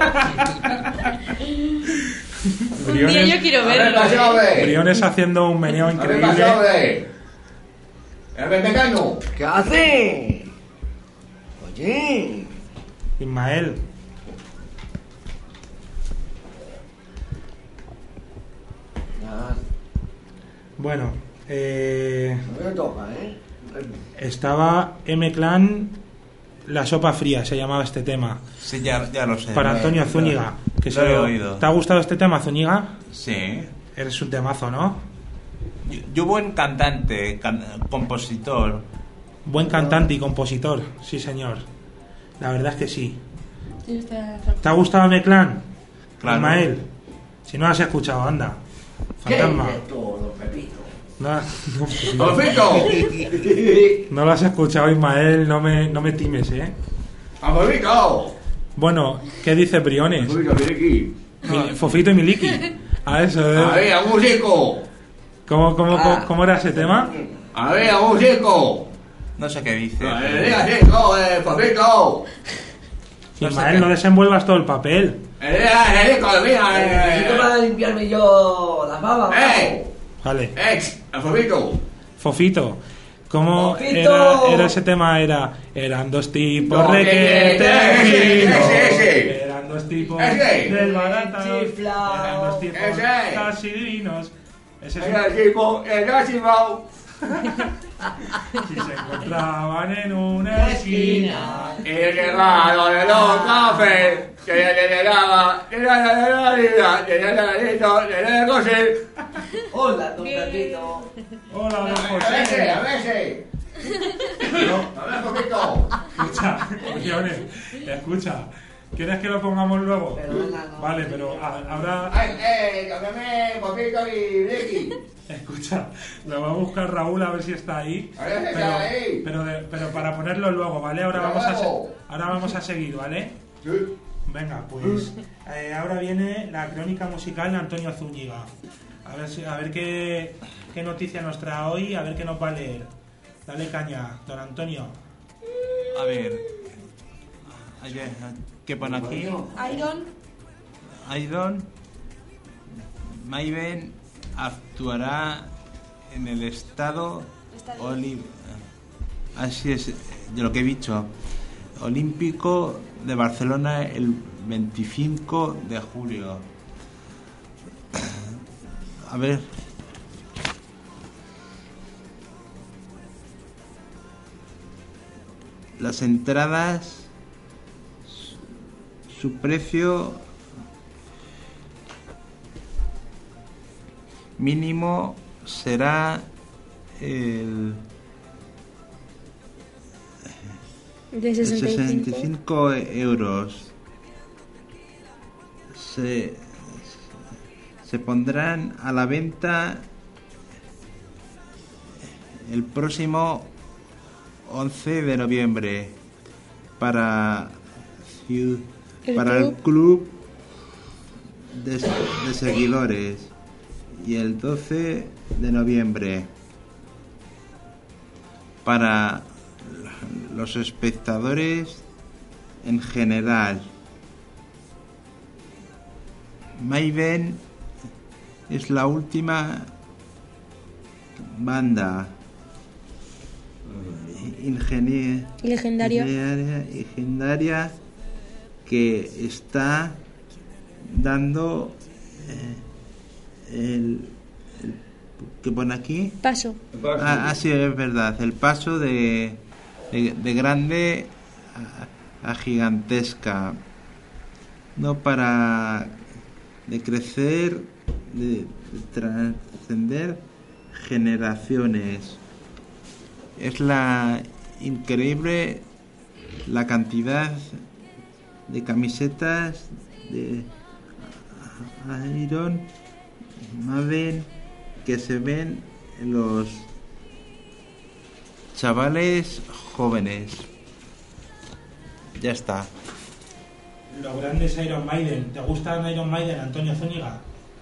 Speaker 6: Un día yo quiero verlo.
Speaker 3: Briones haciendo un meneo increíble.
Speaker 1: Paso doble. ¡El Mecano!
Speaker 4: ¿Qué hace? Oye.
Speaker 3: Ismael.
Speaker 4: Ya,
Speaker 3: Bueno, eh,
Speaker 4: no me toca, ¿eh?
Speaker 3: estaba M-Clan, La Sopa Fría, se llamaba este tema.
Speaker 2: Sí, ya, ya lo sé.
Speaker 3: Para Antonio Zúñiga. Que
Speaker 2: Lo
Speaker 3: se
Speaker 2: he
Speaker 3: lo-
Speaker 2: oído.
Speaker 3: ¿Te ha gustado este tema, Zúñiga?
Speaker 2: Sí.
Speaker 3: Eres un temazo, ¿no?
Speaker 2: Yo, yo buen cantante, can- compositor.
Speaker 3: Buen cantante y compositor, sí señor. La verdad es que sí.
Speaker 7: Sí, está...
Speaker 3: ¿Te ha gustado M-Clan?
Speaker 2: Claro.
Speaker 3: Ismael. Si no lo has escuchado, anda. Fantasma.
Speaker 4: ¿Qué es todo, Pepito?
Speaker 3: No, no,
Speaker 1: ¡Fofito!
Speaker 3: no lo has escuchado, Ismael, no me, no me times, ¿eh?
Speaker 1: ¡Fofito!
Speaker 3: Bueno, ¿qué dice Briones?
Speaker 1: Fofito, Miliki.
Speaker 3: Mi- Fofito y Miliki. A eso,
Speaker 1: A
Speaker 3: ¿eh?
Speaker 1: ver, a músico.
Speaker 3: ¿Cómo, cómo, cómo, cómo era ese tema?
Speaker 1: A ver, a músico.
Speaker 2: No sé qué dice.
Speaker 1: A ver, a músico, eh, Fofito.
Speaker 3: Ismael, no desenvuelvas todo el papel.
Speaker 1: Eh, eh, mira, eh.
Speaker 4: Necesito para limpiarme yo las babas.
Speaker 1: ¡Eh!
Speaker 3: Vale.
Speaker 1: ¡Ex! ¡A Fofito!
Speaker 3: Fofito. ¿Cómo
Speaker 4: Fofito.
Speaker 3: era, era ese tema? Era, eran dos tipos
Speaker 1: No,
Speaker 3: requete
Speaker 1: ese,
Speaker 3: finos.
Speaker 1: ese, ese.
Speaker 3: Eran dos tipos
Speaker 1: Ese.
Speaker 3: desbaratados.
Speaker 4: Chiflao.
Speaker 3: Eran dos tipos
Speaker 1: Ese.
Speaker 3: casi divinos. Ese es un-
Speaker 1: ¡El tipo, el máximo!
Speaker 3: Si se encontraban en una esquina.
Speaker 1: El guerrero de los cafés, que le daba, le daba la vida, le daba la vida, le daba la cosa.
Speaker 4: Hola, don Pepito.
Speaker 3: Hola, don
Speaker 1: A veces,
Speaker 3: José.
Speaker 1: a veces.
Speaker 3: No,
Speaker 1: A ver, poquito.
Speaker 3: escucha, Briones, escucha. ¿Quieres que lo pongamos luego?
Speaker 4: Pero venga, no.
Speaker 3: Vale, pero a- ahora...
Speaker 1: Ay, eh, cámbiame, poquito y Ricky.
Speaker 3: Escucha, lo va a buscar Raúl a ver si está ahí.
Speaker 1: A ver si
Speaker 3: Pero,
Speaker 1: está ahí.
Speaker 3: pero, de- pero para ponerlo luego, ¿vale? Ahora
Speaker 1: Pero
Speaker 3: vamos a, se-
Speaker 1: luego.
Speaker 3: ahora vamos a seguir, ¿vale?
Speaker 1: Sí.
Speaker 3: Venga, pues eh, ahora viene la crónica musical de Antonio Zúñiga. A ver, si- a ver qué, qué noticia nos trae hoy, a ver qué nos va a leer. Dale caña, don Antonio.
Speaker 2: A ver. Ayer, ¿qué pone aquí?
Speaker 7: Iron.
Speaker 2: Iron Maiden actuará en el estado Oli- así es, de lo que he dicho, olímpico de Barcelona el veinticinco de julio. A ver. Las entradas, su precio mínimo será el
Speaker 6: De sesenta y cinco.
Speaker 2: sesenta y cinco euros. Se, se pondrán a la venta el próximo once de noviembre para, ciu-
Speaker 6: El
Speaker 2: para el
Speaker 6: club.
Speaker 2: club de, de seguidores y el doce de noviembre para los espectadores en general. Maiden es la última banda ingenie-
Speaker 6: Legendaria.
Speaker 2: ingeniaria- legendaria que está dando eh, el, el que pone aquí
Speaker 6: Paso.
Speaker 2: ah, ah, sí, es verdad, el paso de, de, de grande a, a gigantesca, no para de crecer, de, de trascender generaciones. Es la increíble la cantidad de camisetas de Iron Maiden que se ven en los chavales jóvenes. Ya está.
Speaker 3: Los grandes Iron Maiden. ¿Te gustan Iron Maiden, Antonio Zúñiga?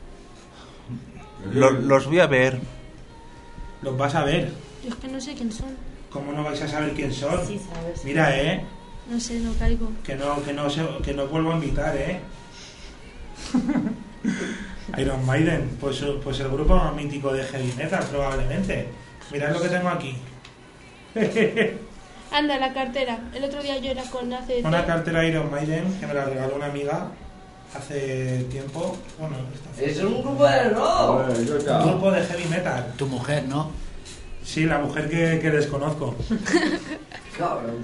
Speaker 2: Lo- los voy a ver.
Speaker 3: Los vas a ver.
Speaker 7: Yo es que no sé quién son.
Speaker 3: ¿Cómo no vais a saber quién son?
Speaker 6: Sí, sabes.
Speaker 3: Mira, eh,
Speaker 7: No sé, no caigo.
Speaker 3: que no, que no, se, que no vuelvo a invitar, eh. Iron Maiden, pues, pues el grupo más mítico de heavy metal, probablemente. Mirad lo que tengo aquí.
Speaker 7: Anda, la cartera. El otro día yo era con A C T.
Speaker 3: Una cartera Iron Maiden que me la regaló una amiga hace tiempo. Bueno, esta-
Speaker 4: Es un grupo de rock.
Speaker 3: un grupo de heavy metal.
Speaker 11: Tu mujer, ¿no?
Speaker 3: Sí, la mujer que, que desconozco.
Speaker 4: Cabrón.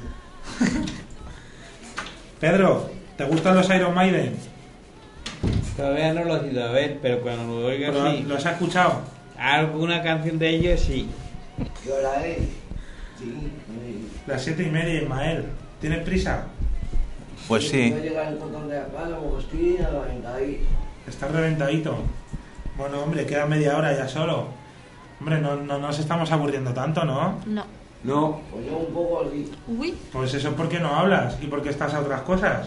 Speaker 3: Pedro, ¿te gustan los Iron Maiden?
Speaker 10: Todavía no lo he ido a ver, pero cuando lo oiga
Speaker 3: ¿Lo-
Speaker 10: sí.
Speaker 3: ¿Los has escuchado?
Speaker 10: Alguna canción de ellos sí.
Speaker 4: ¿Qué hora es? Sí.
Speaker 3: Las siete y media, Ismael. ¿Tienes prisa?
Speaker 2: Pues sí.
Speaker 4: Voy a llegar al portón de acá, luego estoy a la venta ahí.
Speaker 3: Estás reventadito. Bueno, hombre, queda media hora ya solo. Hombre, no, no nos estamos aburriendo tanto, ¿no?
Speaker 6: No.
Speaker 1: No.
Speaker 4: Pues yo un poco así.
Speaker 6: Uy.
Speaker 3: Pues eso es porque no hablas y porque estás a otras cosas.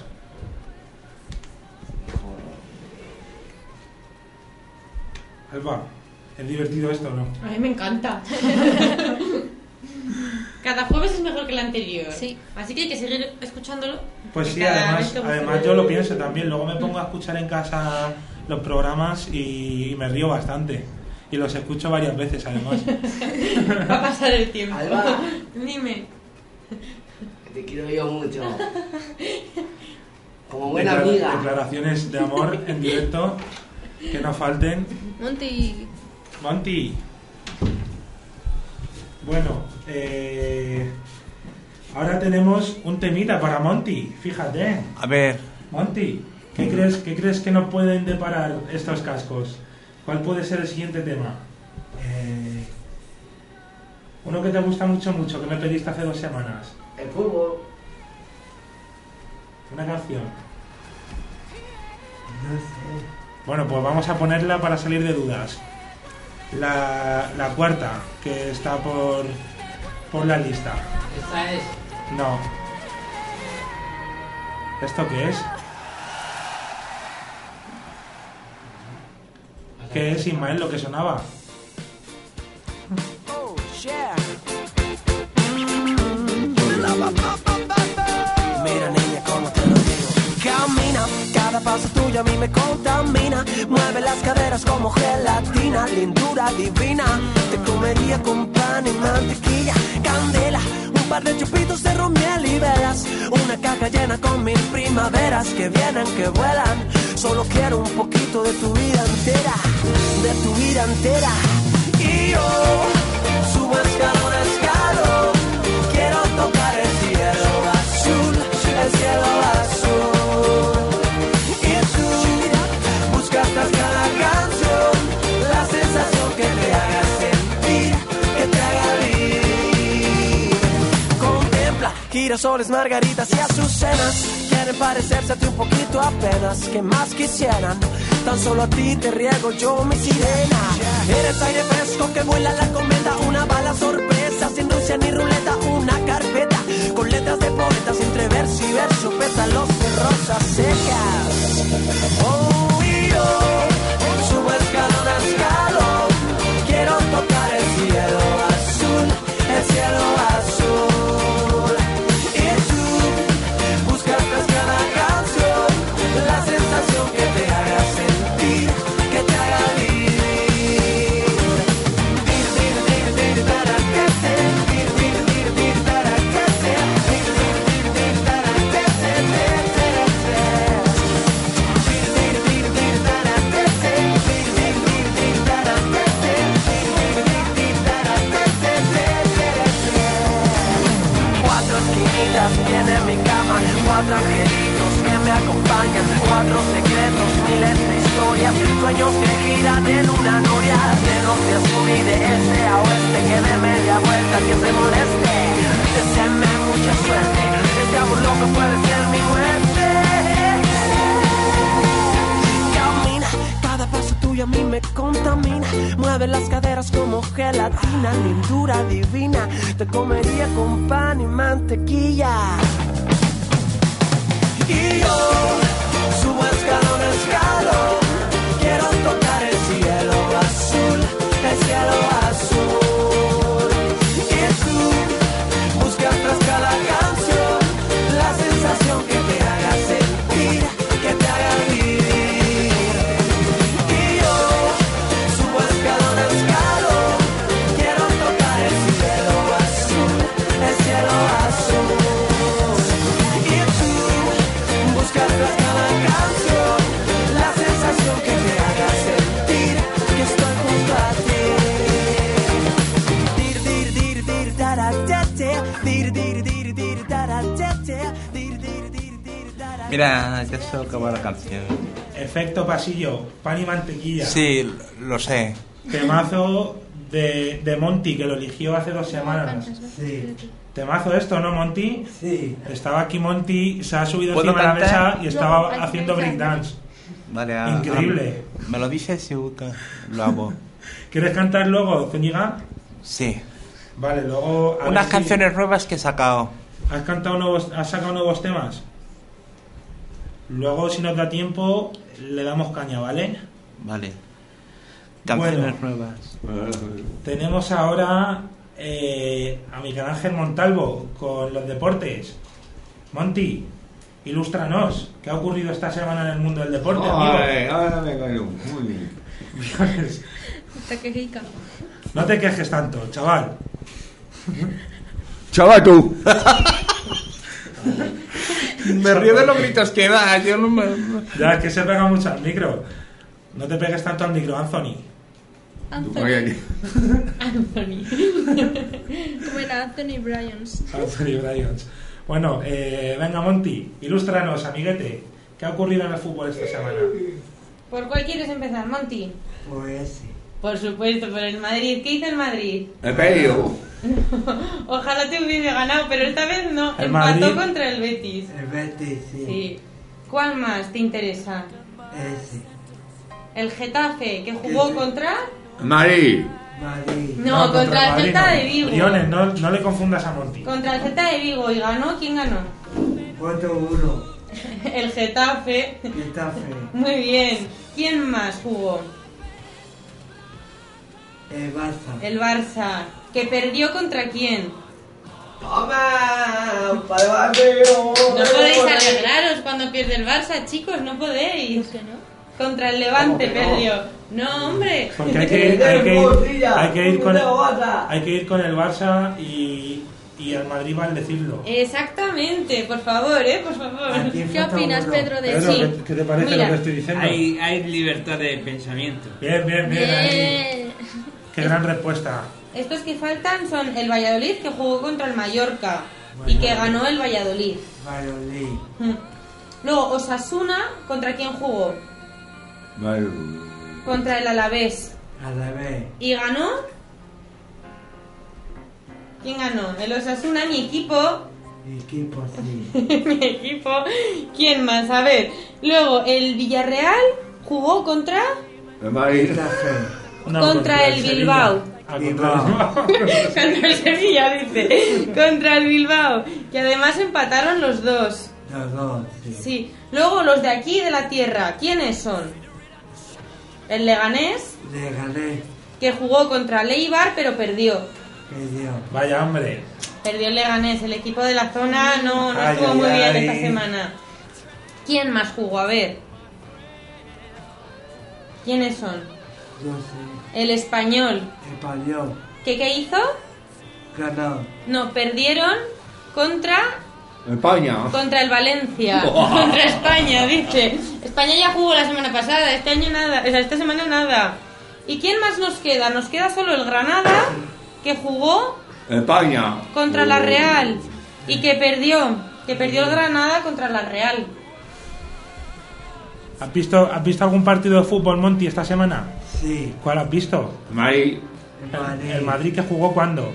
Speaker 3: Alba, ¿es divertido esto o no?
Speaker 6: A mí me encanta. Cada jueves es mejor que el anterior. Sí. Así que hay que seguir escuchándolo.
Speaker 3: Pues sí,
Speaker 6: cada
Speaker 3: además,
Speaker 6: vez te gusta
Speaker 3: además
Speaker 6: más.
Speaker 3: yo lo pienso también. Luego me pongo a escuchar en casa los programas y me río bastante. Y los escucho varias veces, además.
Speaker 6: Va a pasar el tiempo.
Speaker 4: Alba.
Speaker 6: Dime.
Speaker 4: Te quiero yo mucho. Como buena
Speaker 3: Declara-
Speaker 4: amiga.
Speaker 3: Declaraciones de amor en directo. Que no falten.
Speaker 7: Monty.
Speaker 3: Monty. Bueno, eh, ahora tenemos un temita para Monty. Fíjate.
Speaker 2: A ver.
Speaker 3: Monty, ¿qué crees, qué crees que nos pueden deparar estos cascos? ¿Cuál puede ser el siguiente tema? Eh, uno que te gusta mucho, mucho, que me pediste hace dos semanas.
Speaker 4: El fútbol.
Speaker 3: Una canción.
Speaker 12: No sé.
Speaker 3: Bueno, pues vamos a ponerla para salir de dudas. La, la cuarta, que está por, por la lista.
Speaker 11: Esta es.
Speaker 3: No. ¿Esto qué es? ¿Qué es, Ismael, lo que sonaba?
Speaker 13: Oh, yeah. Mira, niña, cómo te lo digo. Camina, cada paso tuyo a mí me contamina. Mueve las caderas como gelatina, lindura divina. Te comería con pan y mantequilla, candela, un par de chupitos de ron, miel y velas. Una caja llena con mil primaveras que vienen, que vuelan. Solo quiero un poquito de tu vida entera, de tu vida entera. Y yo subo escalón a escalón, quiero tocar el cielo azul, el cielo azul. Y tú buscas tras cada canción la sensación que te haga sentir, que te haga vivir. Contempla girasoles, margaritas y azucenas, quieren parecerse a ti un poquito apenas. Que más quisieran, tan solo a ti te riego yo mi sirena. Eres aire fresco que vuela la cometa, una bala sorpresa sin Rusia ni ruleta, una carpeta con letras de poetas entre verso y verso, pétalos de rosas secas. Oh, y yo subo escalón a escalón, quiero tocar el cielo azul, el cielo azul. Y tú buscas tras cada canción la sensación que te haga sentir, que te haga vivir. Dir, dir, dir, dir, para que se, dir, dir, dir, dir, para que se, dir, dir, dir, dir, para que se, te, te, te. Dir, dir, dir, dir, para que se, dir, dir, dir, dir, para que se, dir, dir, dir, dir, para que se, te, te, te. Cuatro esquinitas tiene mi cama, cuatro angelitos que me acompañan, cuatro secretos, miles de historias, sueños que giran en una noria, de norte a sur y de este a oeste, que de media vuelta que se moleste. Deseame mucha suerte, este amor loco puede ser mi muerte. Camina, cada paso tuyo a mí me contamina, mueve las caderas como gelatina, lindura divina, te comería con pan y mantequilla. Y yo subo escalón a escalón, quiero tocar el cielo azul, el cielo azul. Y tú buscas tras cada canción la sensación que te haga sentir, que te haga vivir. Y yo subo escalón a escalón, quiero tocar el cielo azul, el cielo azul. Y tú buscas tras cada canción la sensación que te haga sentir que estoy junto a ti. Dir, dir, dir, dir, taratete, dir, dir, dir, dir, taratete, dir, dir, dir, dir, taratete.
Speaker 2: Mira, ya se acabó la canción.
Speaker 3: Efecto pasillo, pan y mantequilla.
Speaker 2: Sí, lo sé.
Speaker 3: Temazo de, de Monty, que lo eligió hace dos semanas.
Speaker 12: Sí.
Speaker 3: Temazo esto, ¿no, Monty?
Speaker 12: Sí.
Speaker 3: Estaba aquí Monty, se ha subido
Speaker 2: ¿Puedo
Speaker 3: encima de la
Speaker 2: cantar?
Speaker 3: mesa y estaba
Speaker 7: No, hay que
Speaker 3: haciendo
Speaker 7: cantar.
Speaker 3: breakdance.
Speaker 2: Vale, ah,
Speaker 3: Increíble.
Speaker 2: ah, me lo dices y busca, lo hago.
Speaker 3: ¿Quieres cantar luego, Zúñiga?
Speaker 2: Sí.
Speaker 3: Vale, luego... a
Speaker 2: Unas
Speaker 3: ver si-
Speaker 2: canciones nuevas que he sacado.
Speaker 3: ¿Has cantado nuevos, has sacado nuevos temas? Luego, si nos da tiempo, le damos caña, ¿vale?
Speaker 2: Vale. Canciones
Speaker 3: Bueno.
Speaker 2: nuevas.
Speaker 3: Tenemos ahora eh, a Miguel Ángel Montalvo con los deportes. Monty, ilústranos. ¿Qué ha ocurrido esta semana en el mundo del deporte,
Speaker 1: Ay,
Speaker 3: amigo?
Speaker 1: ahora me caigo. Muy bien.
Speaker 7: Está quejica.
Speaker 3: No te quejes tanto, chaval.
Speaker 1: Chaval, tú. Me río de los gritos que da. Yo no me.
Speaker 3: Ya, es que se pega mucho al micro. No te pegues tanto al micro, Anthony.
Speaker 7: Anthony. Anthony. ¿Cómo era Anthony Bryans?
Speaker 3: Anthony Bryans. Bueno, eh, venga, Monty, ilústranos, amiguete. ¿Qué ha ocurrido en el fútbol esta semana?
Speaker 6: ¿Por cuál quieres empezar, Monty?
Speaker 12: Por ese.
Speaker 6: Por supuesto, por el Madrid. ¿Qué hizo el Madrid?
Speaker 1: He pedido.
Speaker 6: Ojalá te hubiese ganado, pero esta vez no.
Speaker 3: El
Speaker 6: Empató
Speaker 3: Madrid.
Speaker 6: contra el Betis.
Speaker 12: El Betis, sí.
Speaker 6: Sí. ¿Cuál más te interesa?
Speaker 12: Ese.
Speaker 6: El Getafe, que jugó
Speaker 12: Ese.
Speaker 6: contra...
Speaker 1: Madrid.
Speaker 12: Madrid.
Speaker 6: No, contra el
Speaker 3: Madrid
Speaker 6: Celta
Speaker 3: no.
Speaker 6: de Vigo.
Speaker 3: Briones, no, no le confundas a Monty.
Speaker 6: Contra el Celta de Vigo. ¿Y ganó? ¿Quién ganó?
Speaker 12: cuatro uno.
Speaker 6: El Getafe.
Speaker 12: Getafe.
Speaker 6: Muy bien. ¿Quién más jugó?
Speaker 12: El Barça.
Speaker 6: El Barça. ¿Que perdió contra quién?
Speaker 4: ¡Toma! ¡Para el barrio!
Speaker 6: No podéis alegraros cuando pierde el Barça, chicos, no podéis.
Speaker 7: ¿Por qué no?
Speaker 6: Contra el Levante
Speaker 4: ¿Cómo que no?
Speaker 6: perdió. No, hombre.
Speaker 3: Porque hay que ir, hay que ir, hay que ir con el, hay que ir con el Barça y, y al Madrid va al decirlo.
Speaker 6: Exactamente, por favor, eh, por favor.
Speaker 7: ¿Qué opinas, Pedro, de
Speaker 3: Pedro,
Speaker 7: sí?
Speaker 3: ¿qué, qué te parece
Speaker 6: Mira,
Speaker 3: lo que estoy diciendo?
Speaker 10: Hay, hay libertad de pensamiento.
Speaker 3: Bien, bien, bien. ahí.
Speaker 7: Bien.
Speaker 3: Qué gran respuesta.
Speaker 6: Estos que faltan son el Valladolid, que jugó contra el Mallorca y que ganó el Valladolid.
Speaker 12: Valladolid.
Speaker 6: Mm. Luego Osasuna, ¿contra quién jugó?
Speaker 1: Madrid.
Speaker 6: Contra el Alavés.
Speaker 12: A la vez.
Speaker 6: ¿Y ganó? ¿Quién ganó? El Osasuna, mi equipo.
Speaker 12: Equipo, sí.
Speaker 6: Mi equipo. ¿Quién más? A ver. Luego el Villarreal jugó contra
Speaker 1: Madrid.
Speaker 12: Getafe.
Speaker 3: No,
Speaker 6: contra el
Speaker 3: Sevilla.
Speaker 6: Bilbao.
Speaker 3: Ah, contra el Bilbao.
Speaker 6: Contra el Sevilla, dice. Contra el Bilbao. Que además empataron los dos.
Speaker 12: Los dos, sí.
Speaker 6: Sí. Luego los de aquí de la tierra. ¿Quiénes son? El Leganés,
Speaker 12: Le gané.
Speaker 6: que jugó contra el Eibar pero perdió.
Speaker 12: Que dio.
Speaker 3: Vaya hombre.
Speaker 6: Perdió el Leganés. El equipo de la zona no, no
Speaker 3: Ay,
Speaker 6: estuvo
Speaker 3: ay,
Speaker 6: muy bien
Speaker 3: ay.
Speaker 6: esta semana. ¿Quién más jugó? A ver. ¿Quiénes son?
Speaker 12: Yo sé.
Speaker 6: El Español.
Speaker 12: Español.
Speaker 6: ¿Qué, qué hizo?
Speaker 12: Ganó.
Speaker 6: No, perdieron contra
Speaker 1: España.
Speaker 6: contra el Valencia. Contra España, dice. España ya jugó la semana pasada, este año nada, o sea, esta semana nada. ¿Y quién más nos queda? Nos queda solo el Granada, que jugó
Speaker 1: España.
Speaker 6: contra la Real y que perdió, que perdió el Granada contra la Real.
Speaker 3: ¿Has visto, ¿Has visto algún partido de fútbol, Monty, esta semana?
Speaker 12: Sí.
Speaker 3: ¿Cuál has visto?
Speaker 1: Madrid.
Speaker 12: El Madrid.
Speaker 3: El, el Madrid que jugó ¿cuándo?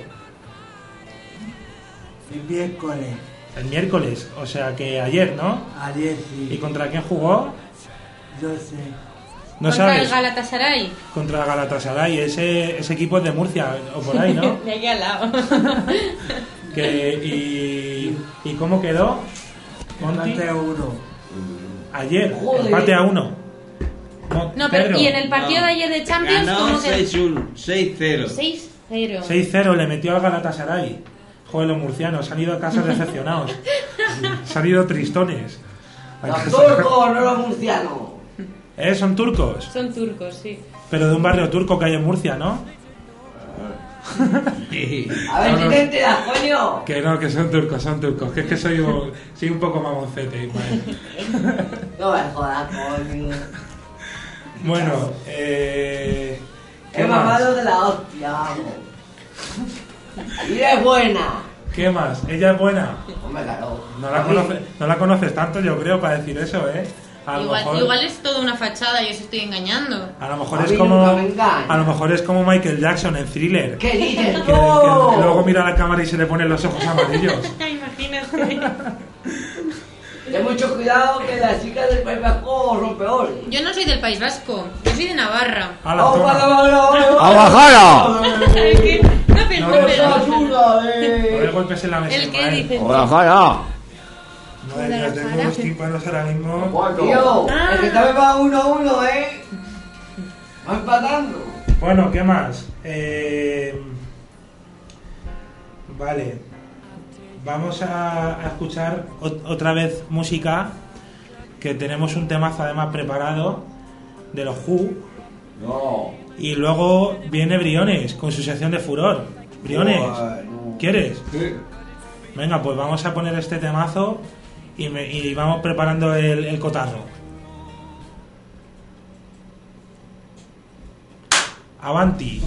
Speaker 12: El miércoles.
Speaker 3: El miércoles, o sea que ayer, ¿no?
Speaker 12: Ayer
Speaker 3: ¿Y
Speaker 12: sí.
Speaker 3: contra quién jugó?
Speaker 12: Yo sé.
Speaker 3: ¿No
Speaker 6: contra
Speaker 3: sabes?
Speaker 6: el Galatasaray.
Speaker 3: Contra el Galatasaray, ese, ese equipo es de Murcia, o por ahí, ¿no?
Speaker 6: De aquí al lado.
Speaker 3: que, y, ¿Y cómo quedó? Monty?
Speaker 12: Empate a uno.
Speaker 3: Ayer,
Speaker 6: Joder.
Speaker 3: empate a uno. Mo-
Speaker 6: No, pero
Speaker 3: Pedro,
Speaker 6: y en el partido
Speaker 10: No.
Speaker 6: de ayer de Champions,
Speaker 10: Ganó
Speaker 6: ¿cómo quedó?
Speaker 10: seis uno, seis cero.
Speaker 6: seis cero.
Speaker 3: seis cero le metió al Galatasaray. Joder, los murcianos se han ido a casa decepcionados. Se han ido tristones. Hay
Speaker 4: Los
Speaker 3: que-
Speaker 4: turcos, no los murcianos.
Speaker 3: ¿Eh? ¿Son turcos?
Speaker 6: Son turcos, sí.
Speaker 3: Pero de un barrio turco que hay en Murcia, ¿no?
Speaker 4: A ver
Speaker 3: No,
Speaker 4: si
Speaker 3: no.
Speaker 4: te enteras, coño.
Speaker 3: Que no, que son turcos, son turcos. Que es que soy un, soy un poco mamoncete, Ismael.
Speaker 4: No me jodas, coño.
Speaker 3: Bueno, eh... ¿qué
Speaker 4: Es
Speaker 3: más?
Speaker 4: mamado de la hostia, vamos. Y es buena.
Speaker 3: ¿Qué más? ¿Ella es buena?
Speaker 4: Hombre, claro.
Speaker 3: No la, conoce- no la conoces tanto, yo creo, para decir eso, ¿eh? A lo
Speaker 6: Igual,
Speaker 3: mejor,
Speaker 6: igual es toda una fachada y os estoy engañando.
Speaker 3: a lo mejor
Speaker 4: A
Speaker 3: es
Speaker 4: mí
Speaker 3: como
Speaker 4: nunca me engaña.
Speaker 3: a lo mejor es como Michael Jackson en Thriller.
Speaker 4: ¿Qué dices
Speaker 3: Que,
Speaker 4: tú?
Speaker 3: que luego mira a la cámara y se le ponen los ojos amarillos.
Speaker 6: Imagínate.
Speaker 4: Que Ten mucho cuidado que las chicas del País Vasco son peores.
Speaker 6: Yo no soy del País Vasco, yo soy de Navarra.
Speaker 3: A la
Speaker 4: ¡Oh,
Speaker 3: toma.
Speaker 4: vale, vale, vale, vale!
Speaker 8: ¡Abajara!
Speaker 6: ¿El qué? No, pero
Speaker 3: No,
Speaker 6: no,
Speaker 3: no,
Speaker 6: pero-
Speaker 4: ¡Esa chula,
Speaker 3: No
Speaker 4: eh!
Speaker 3: hay golpes en la mesa.
Speaker 6: ¿El qué
Speaker 3: Ismael.
Speaker 6: dices?
Speaker 8: ¡Abajara!
Speaker 3: Madre mía, tengo los tímpanos ahora mismo.
Speaker 4: Tío,
Speaker 6: Ah.
Speaker 4: el que está va uno a uno, ¿eh? Va empatando.
Speaker 3: Bueno, ¿qué más? Eh, Vale. Vamos a, a escuchar ot- otra vez música. Que tenemos un temazo además preparado de los Who.
Speaker 4: No.
Speaker 3: Y luego viene Briones con su sección de furor. Briones,
Speaker 4: Bueno.
Speaker 3: ¿quieres?
Speaker 4: Sí.
Speaker 3: Venga, pues vamos a poner este temazo y, me- y vamos preparando el, el cotarro. Avanti.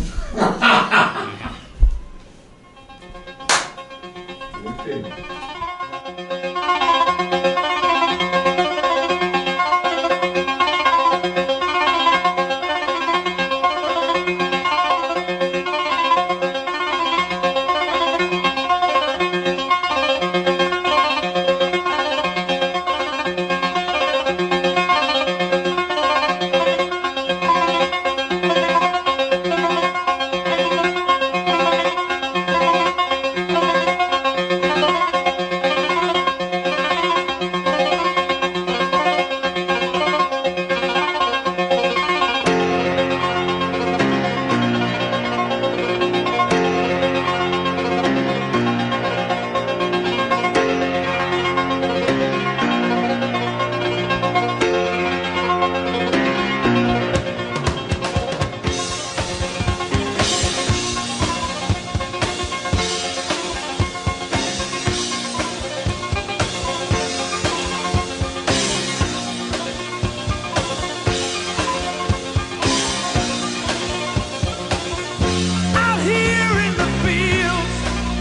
Speaker 13: Out here in the fields,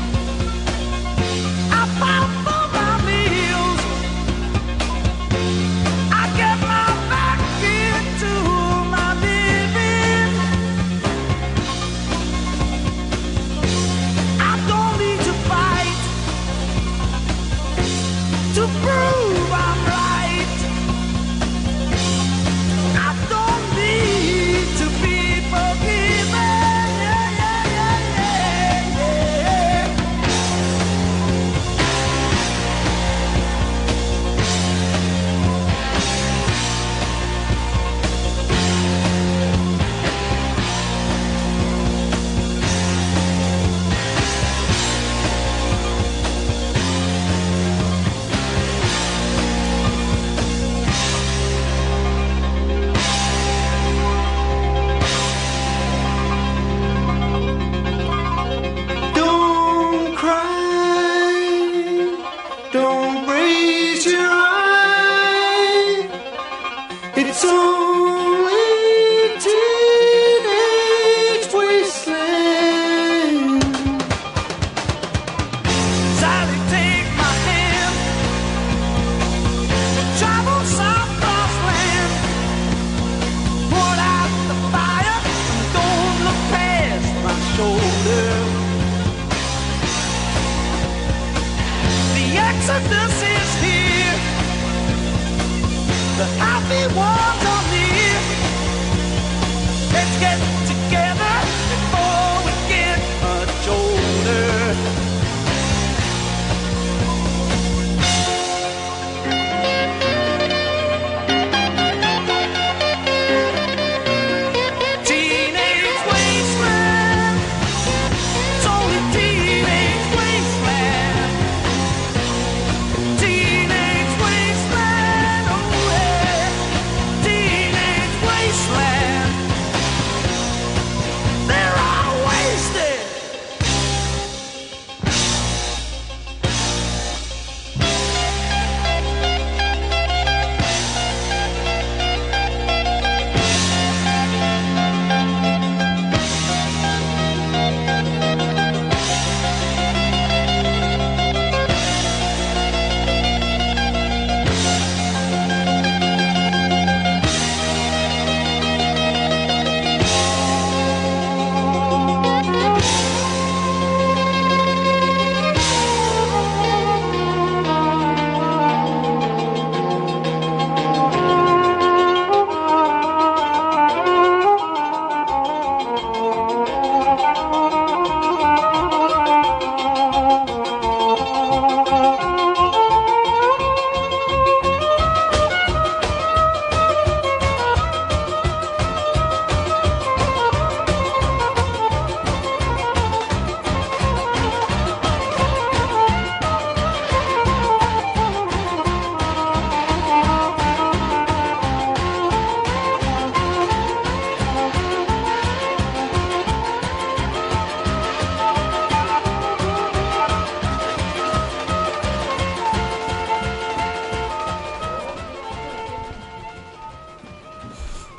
Speaker 13: I fight for my meals. I get my back into my living. I don't need to fight to prove I'm right. I don't need to be forgiven. Yeah, yeah, yeah, yeah, yeah.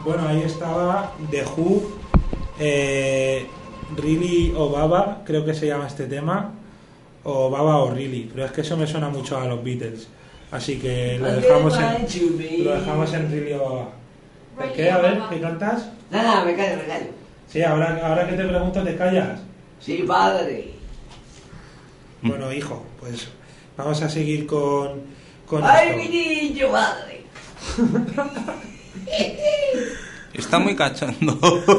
Speaker 3: Bueno, ahí estaba The Who, eh, Really o Baba, creo que se llama este tema, o Baba o Really, pero es que eso me suena mucho a los Beatles, así que lo dejamos en, lo dejamos en Really o Baba. ¿Por qué? A ver, ¿qué cantas?
Speaker 4: Nada, me callo, me callo.
Speaker 3: Sí, ahora, ahora que te pregunto, ¿te callas?
Speaker 4: Sí, padre.
Speaker 3: Bueno, hijo, pues vamos a seguir con, con
Speaker 4: ¡Ay,
Speaker 3: esto.
Speaker 4: mi niño, padre!
Speaker 2: Está muy cachondo.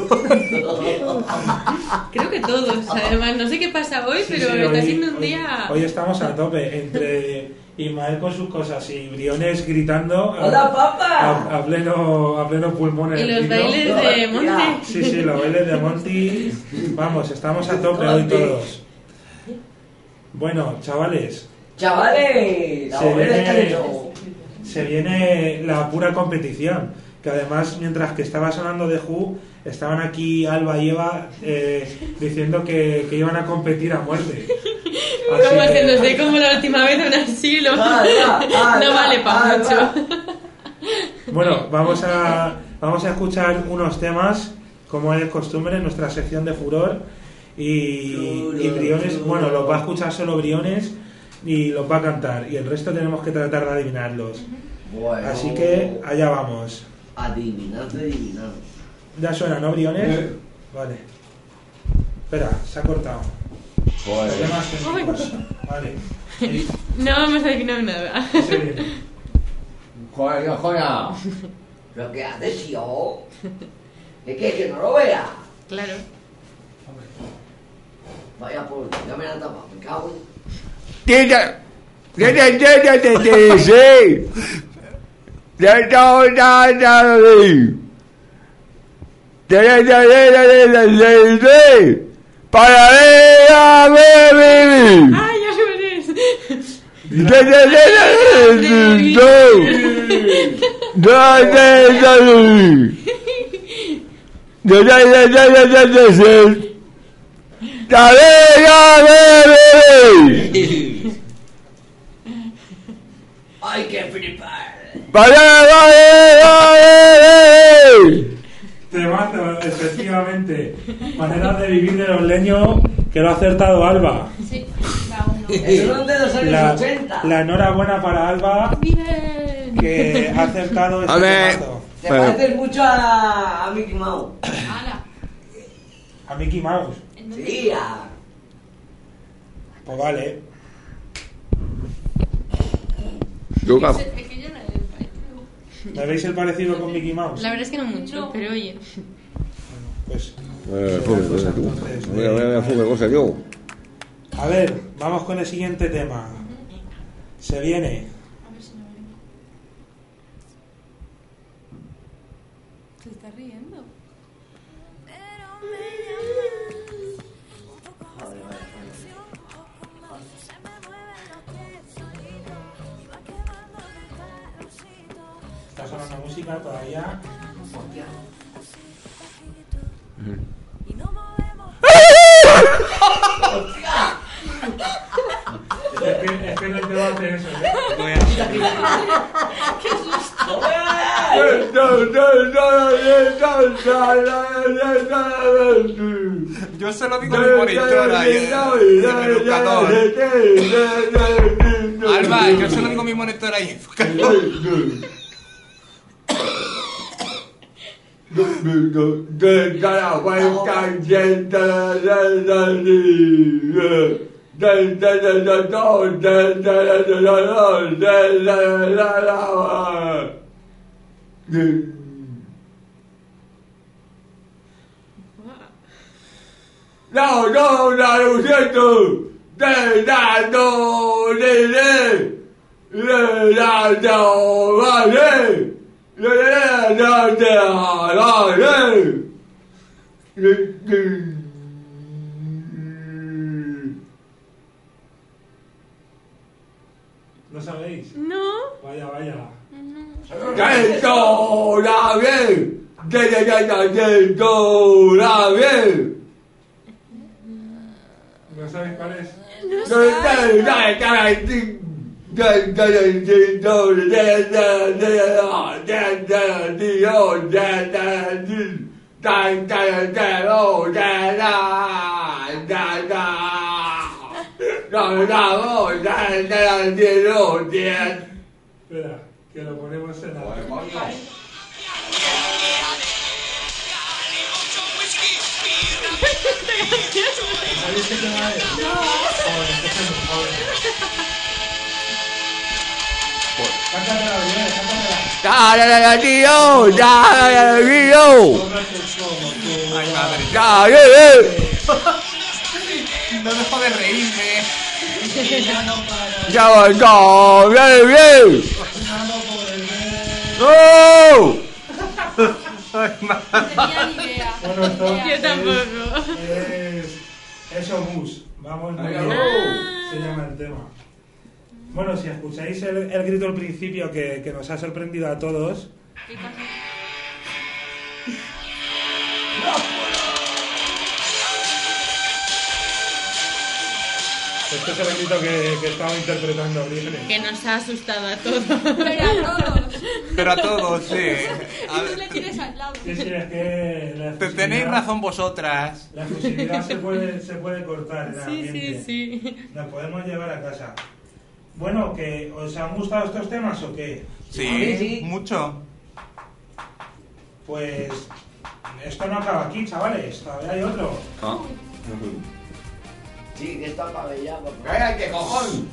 Speaker 6: Creo que todos, además. No sé qué pasa hoy,
Speaker 3: Sí,
Speaker 6: pero
Speaker 3: sí,
Speaker 6: está
Speaker 3: hoy-
Speaker 6: siendo un
Speaker 3: hoy-
Speaker 6: día...
Speaker 3: Hoy estamos a tope, entre Ismael con sus cosas y Briones gritando a,
Speaker 4: ¡Hola, papá!
Speaker 3: a, a pleno, a pleno pulmón en
Speaker 6: Y
Speaker 3: el
Speaker 6: los
Speaker 3: micro.
Speaker 6: bailes de Monty.
Speaker 3: Sí, sí, los bailes de Monty. Vamos, estamos a tope hoy todos. Bueno, chavales,
Speaker 4: Chavales,
Speaker 3: Se
Speaker 4: ahora
Speaker 3: viene-
Speaker 4: está hecho.
Speaker 3: se viene la pura competición. Que además, mientras que estaba sonando The Who, estaban aquí Alba y Eva eh, diciendo que, que iban a competir a muerte. Así
Speaker 6: Como
Speaker 3: que-
Speaker 6: haciéndose como la última vez en un asilo.
Speaker 4: Ah, ya, ah,
Speaker 6: No
Speaker 4: ya,
Speaker 6: vale para
Speaker 4: ah,
Speaker 6: mucho.
Speaker 3: Bueno, vamos a, vamos a escuchar unos temas, como es costumbre, en nuestra sección de Furor. Y, y Briones, bueno, los va a escuchar solo Briones y los va a cantar. Y el resto tenemos que tratar de adivinarlos.
Speaker 4: Bueno.
Speaker 3: Así que allá vamos.
Speaker 4: Adivinad, adivinad.
Speaker 3: ¿Ya suena, no, Briones? Vale. Espera, se ha cortado. Problemas técnicos. Vale.
Speaker 6: No vamos a adivinar nada.
Speaker 3: Se viene.
Speaker 1: Joder, joder.
Speaker 4: Lo que haces, tío. ¿Es que, que no lo vea?
Speaker 6: Claro.
Speaker 4: Vaya por, ya me la han tapado, me cago en...
Speaker 8: Tita, tita, tita, tita, tita, sí. Ya está, ya está, sí. Tita, tita, tita, tita, sí. Para ver a ver,
Speaker 6: ¡Ah, ya sé cuál es!
Speaker 8: tita, tita, tita, tita, tita, tita, tita,
Speaker 4: ¡Ay, qué flipar!
Speaker 3: Temazo, efectivamente. Maneras de vivir de los leños que lo ha acertado Alba.
Speaker 7: Sí, va uno.
Speaker 4: Eso no es de los años
Speaker 3: La,
Speaker 4: ochenta.
Speaker 3: la enhorabuena para Alba
Speaker 6: Bien.
Speaker 3: que ha acertado este
Speaker 8: A ver.
Speaker 3: temazo.
Speaker 4: Te pareces mucho a, a Mickey Mouse.
Speaker 7: Ala.
Speaker 3: A Mickey Mouse.
Speaker 4: Sí, a...
Speaker 3: Pues vale.
Speaker 7: Es que yo no le parezco.
Speaker 3: ¿Me veis el parecido con Mickey Mouse?
Speaker 6: La verdad es que no mucho,
Speaker 7: No.
Speaker 6: pero oye.
Speaker 3: Pues
Speaker 8: Eh, fume, cosa, tú. Voy a ver, fume, cosa, yo.
Speaker 3: a ver, vamos con el siguiente tema. Se viene.
Speaker 7: A ver si no vengo. Se está riendo.
Speaker 3: Está sonando música todavía. Es que, es que no te va a hacer eso, ¿eh?
Speaker 2: Voy a- Yo se lo digo a mi monitora y y el educador. Alba, yo se lo digo a mi monitora y el educador.
Speaker 8: No, no, no, lo siento. De la no, de de. De la no, vale. De la no, de vale. De de.
Speaker 3: ¿No sabéis?
Speaker 6: No.
Speaker 3: Vaya, vaya.
Speaker 8: Dentro la bien. De de de de dentro la bien.
Speaker 3: ¿No sabéis cuál es?
Speaker 8: De de de de
Speaker 3: Espera, que lo ponemos en la... ¿Sabéis qué tema es? No. Joder, empecemos, joder. Cántatela, Oriol, cántatela.
Speaker 8: ¡Dale, tío! ¡Dale, tío!
Speaker 2: Ay, madre.
Speaker 8: ¡Dale!
Speaker 2: No dejo de reírme.
Speaker 8: ¡Ya va, no! ¡Dale, bien! ¡No!
Speaker 7: No tenía ni idea.
Speaker 3: Bueno, esto
Speaker 6: Yo tampoco.
Speaker 3: Es, es Eso Bus. Vamos, muy bien. Se llama el tema. Bueno, si escucháis el, el grito al principio que, que nos ha sorprendido a todos.
Speaker 7: ¿Qué pasa?
Speaker 3: Este es el grito que, que estaba interpretando Britney.
Speaker 6: Que nos ha asustado a todos.
Speaker 7: Pero a todos.
Speaker 2: Pero a todos, sí. A
Speaker 7: Y tú
Speaker 2: ver,
Speaker 7: le tienes al lado.
Speaker 3: Sí, sí, es que la
Speaker 2: te- tenéis
Speaker 3: efusividad-
Speaker 2: razón vosotras.
Speaker 3: La fusividad se puede, se puede cortar en el
Speaker 6: Sí,
Speaker 3: ambiente.
Speaker 6: sí, sí.
Speaker 3: Nos podemos llevar a casa. Bueno, que ¿os han gustado estos temas o qué?
Speaker 2: Sí, mucho.
Speaker 3: Pues esto no acaba aquí, chavales. Todavía hay otro.
Speaker 4: Sí, que está pabellado.
Speaker 8: ¡Cállate, cojón!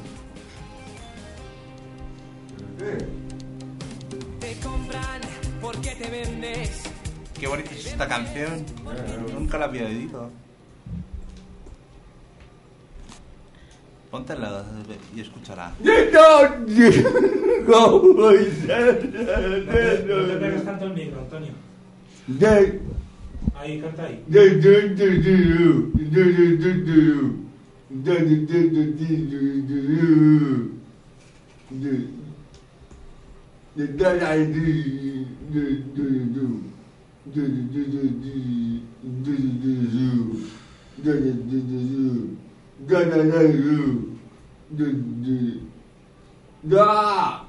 Speaker 13: Te compran porque te vendes.
Speaker 2: Qué bonita es esta canción. Nunca la había oído. Póntela y escuchará.
Speaker 3: No te, no te pegues tanto el micro, Antonio. Ahí, canta ahí.
Speaker 8: Da!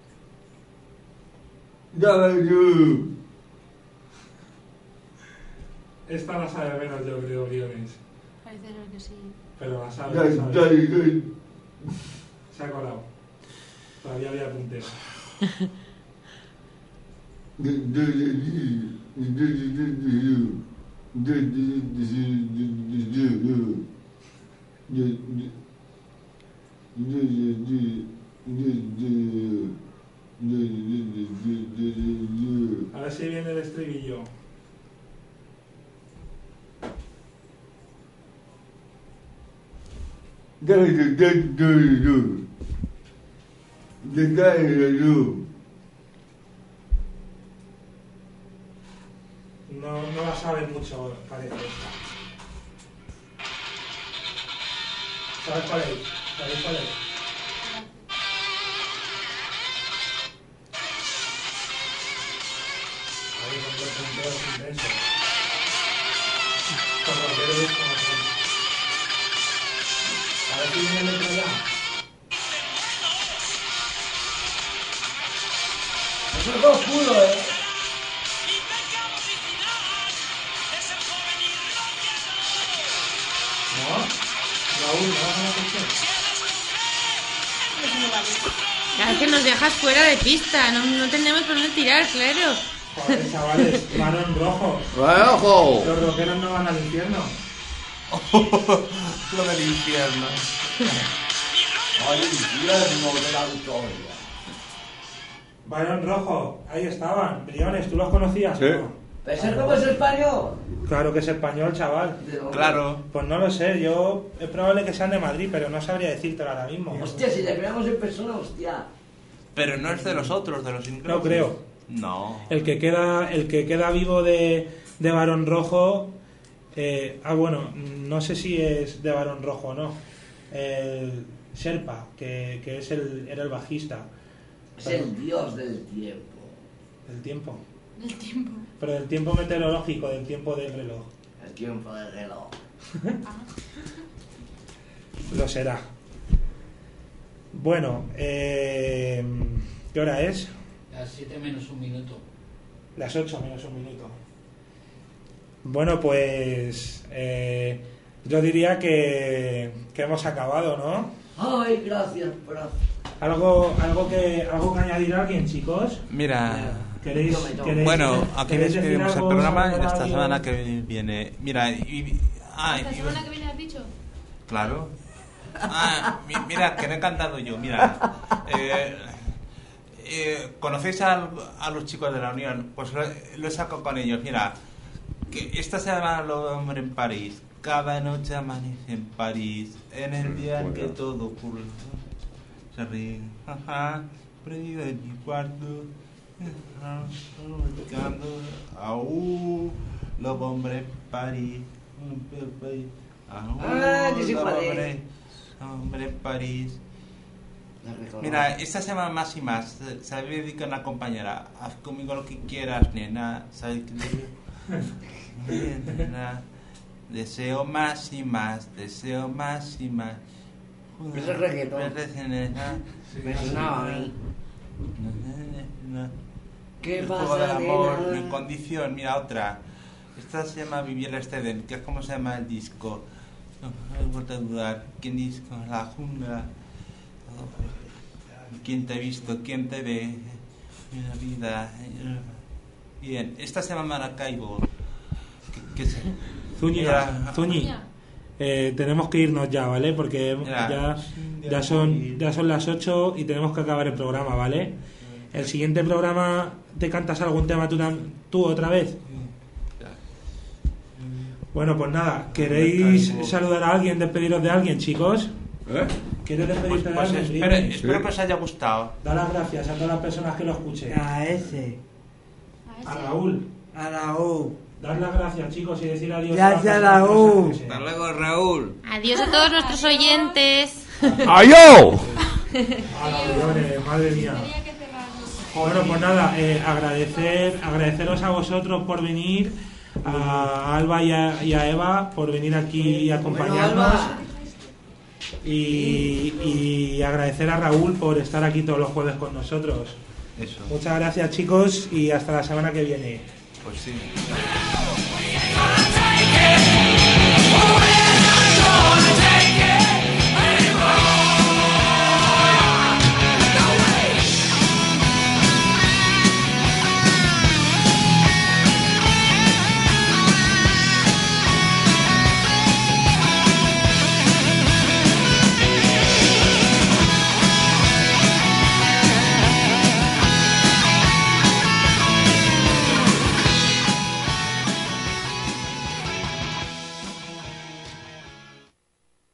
Speaker 8: Da!
Speaker 3: Esta la sabe menos, yo creo, Briones.
Speaker 7: Parece que sí.
Speaker 3: Pero la sabe,
Speaker 8: Da,
Speaker 3: la
Speaker 8: da,
Speaker 3: sabe.
Speaker 8: da.
Speaker 3: Se ha colado. Todavía había puntero. A ver si viene el estribillo. No, no la sabe mucho, parece esta. ¿Sabes cuál es? ¿Sabéis cuál es? Ahí con los punteros intensos. Con cualquier disco más o menos. A ver si viene el otro ya.
Speaker 4: Eso es todo oscuro, eh.
Speaker 3: ¿No? Raúl, ¿no vas a la sección?
Speaker 6: Claro que nos dejas fuera de pista, no, no tenemos por dónde tirar, claro.
Speaker 3: Joder, chavales, varón rojo.
Speaker 8: ¡Rojo!
Speaker 3: Los rockeros no van al infierno.
Speaker 2: Lo del infierno.
Speaker 8: ¡Al infierno de la victoria!
Speaker 3: Varón rojo, ahí estaban. Briones, ¿tú los conocías?
Speaker 8: Sí.
Speaker 3: o no?
Speaker 4: ¿Pero ese robo es español?
Speaker 3: Claro que es español, chaval.
Speaker 4: ¿De dónde?
Speaker 2: Claro.
Speaker 3: Pues no lo sé, yo es probable que sean de Madrid, pero no sabría decírtelo ahora mismo.
Speaker 4: Hostia, si le creamos en persona, hostia.
Speaker 2: Pero no es de los otros, de los increíbles.
Speaker 3: No creo.
Speaker 2: No.
Speaker 3: El que queda, el que queda vivo de, de Varón Rojo, eh, ah bueno, no sé si es de Varón Rojo o no. El Sherpa, que, que es el, era el bajista.
Speaker 4: Es el dios del tiempo.
Speaker 3: Del tiempo.
Speaker 7: El tiempo.
Speaker 3: Pero del tiempo meteorológico, del tiempo del reloj.
Speaker 4: El tiempo del reloj.
Speaker 3: Lo será. Bueno, eh, ¿qué hora es?
Speaker 11: Las siete menos un minuto.
Speaker 3: Las ocho menos un minuto. Bueno, pues eh, yo diría que, que hemos acabado, ¿no?
Speaker 4: Ay, gracias, gracias.
Speaker 3: ¿Algo, algo, que, algo que añadir a alguien, chicos?
Speaker 2: Mira,
Speaker 3: ¿Queréis, queréis,
Speaker 2: bueno, aquí
Speaker 3: queréis decir
Speaker 2: despedimos el
Speaker 3: algo,
Speaker 2: programa y
Speaker 3: saludar a
Speaker 2: esta
Speaker 3: alguien?
Speaker 2: semana que viene. Mira, y, ah,
Speaker 7: ¿La
Speaker 2: y-
Speaker 7: semana que viene has dicho?
Speaker 2: claro. Ah, mi- mira, que no he cantado yo. Mira, eh, eh, ¿conocéis a, a los chicos de la Unión? Pues lo, lo he sacado con ellos. Mira, que esta semana lo hombre en París. Cada noche amanece en París. En el día en que todo ocurre. Se ríe. Ajá. Prendido en mi cuarto. Buscando. Aú. Los hombres en París. Aú,
Speaker 4: Ah, que sí,
Speaker 2: los
Speaker 4: joder.
Speaker 2: hombres. Hombre en París.
Speaker 4: La reconozco.
Speaker 2: Mira, esta semana más y más se- se le dedica a una compañera. Haz conmigo lo que quieras, nena. ¿Sabes qué digo? Nena, deseo más y más, deseo más y más.
Speaker 4: Eso es reggaetón.
Speaker 2: Nena.
Speaker 4: Me sonaba a mí. ¿Qué
Speaker 2: El
Speaker 4: pasa,
Speaker 2: juego del amor,
Speaker 4: nena?
Speaker 2: no hay condición. Mira otra. Esta se llama Vivir Esteden, que es como se llama el disco. No, no me importa dudar. ¿Quién disco? La jungla. ¿Quién te ha visto? ¿Quién te ve? En la vida. Bien, esta se llama Maracaibo. ¿Qué, qué se...
Speaker 3: Zúñiga,
Speaker 2: Mira,
Speaker 3: Zuñi, eh, tenemos que irnos ya, ¿vale? Porque
Speaker 2: Ya.
Speaker 3: ya, ya, son, ya son las ocho y tenemos que acabar el programa, ¿vale? El siguiente programa, ¿te cantas algún tema tú, tam- tú otra vez? Bueno, pues nada, ¿queréis saludar a alguien, despediros de alguien, chicos?
Speaker 2: ¿Eh?
Speaker 3: ¿Quieres
Speaker 2: Pues,
Speaker 3: despedirte
Speaker 2: pues
Speaker 3: de alguien?
Speaker 2: espero,
Speaker 3: Dime.
Speaker 2: espero que os haya gustado.
Speaker 3: Da las gracias a todas las personas que lo escuchen.
Speaker 12: A ese.
Speaker 3: A Raúl.
Speaker 12: A Raúl.
Speaker 3: Dar las gracias, chicos, y decir adiós.
Speaker 12: Gracias,
Speaker 3: a las personas
Speaker 12: Raúl.
Speaker 3: que se-
Speaker 10: Hasta luego, Raúl.
Speaker 6: Adiós a todos nuestros oyentes.
Speaker 8: ¡Ayo!
Speaker 3: A la Leones, madre mía. Bueno, pues nada, eh, agradecer, agradeceros a vosotros por venir, a Alba y a, y a Eva por venir aquí y acompañarnos. Y, y agradecer a Raúl por estar aquí todos los jueves con nosotros.
Speaker 2: Eso.
Speaker 3: Muchas gracias, chicos, y hasta la semana que viene.
Speaker 2: Pues sí.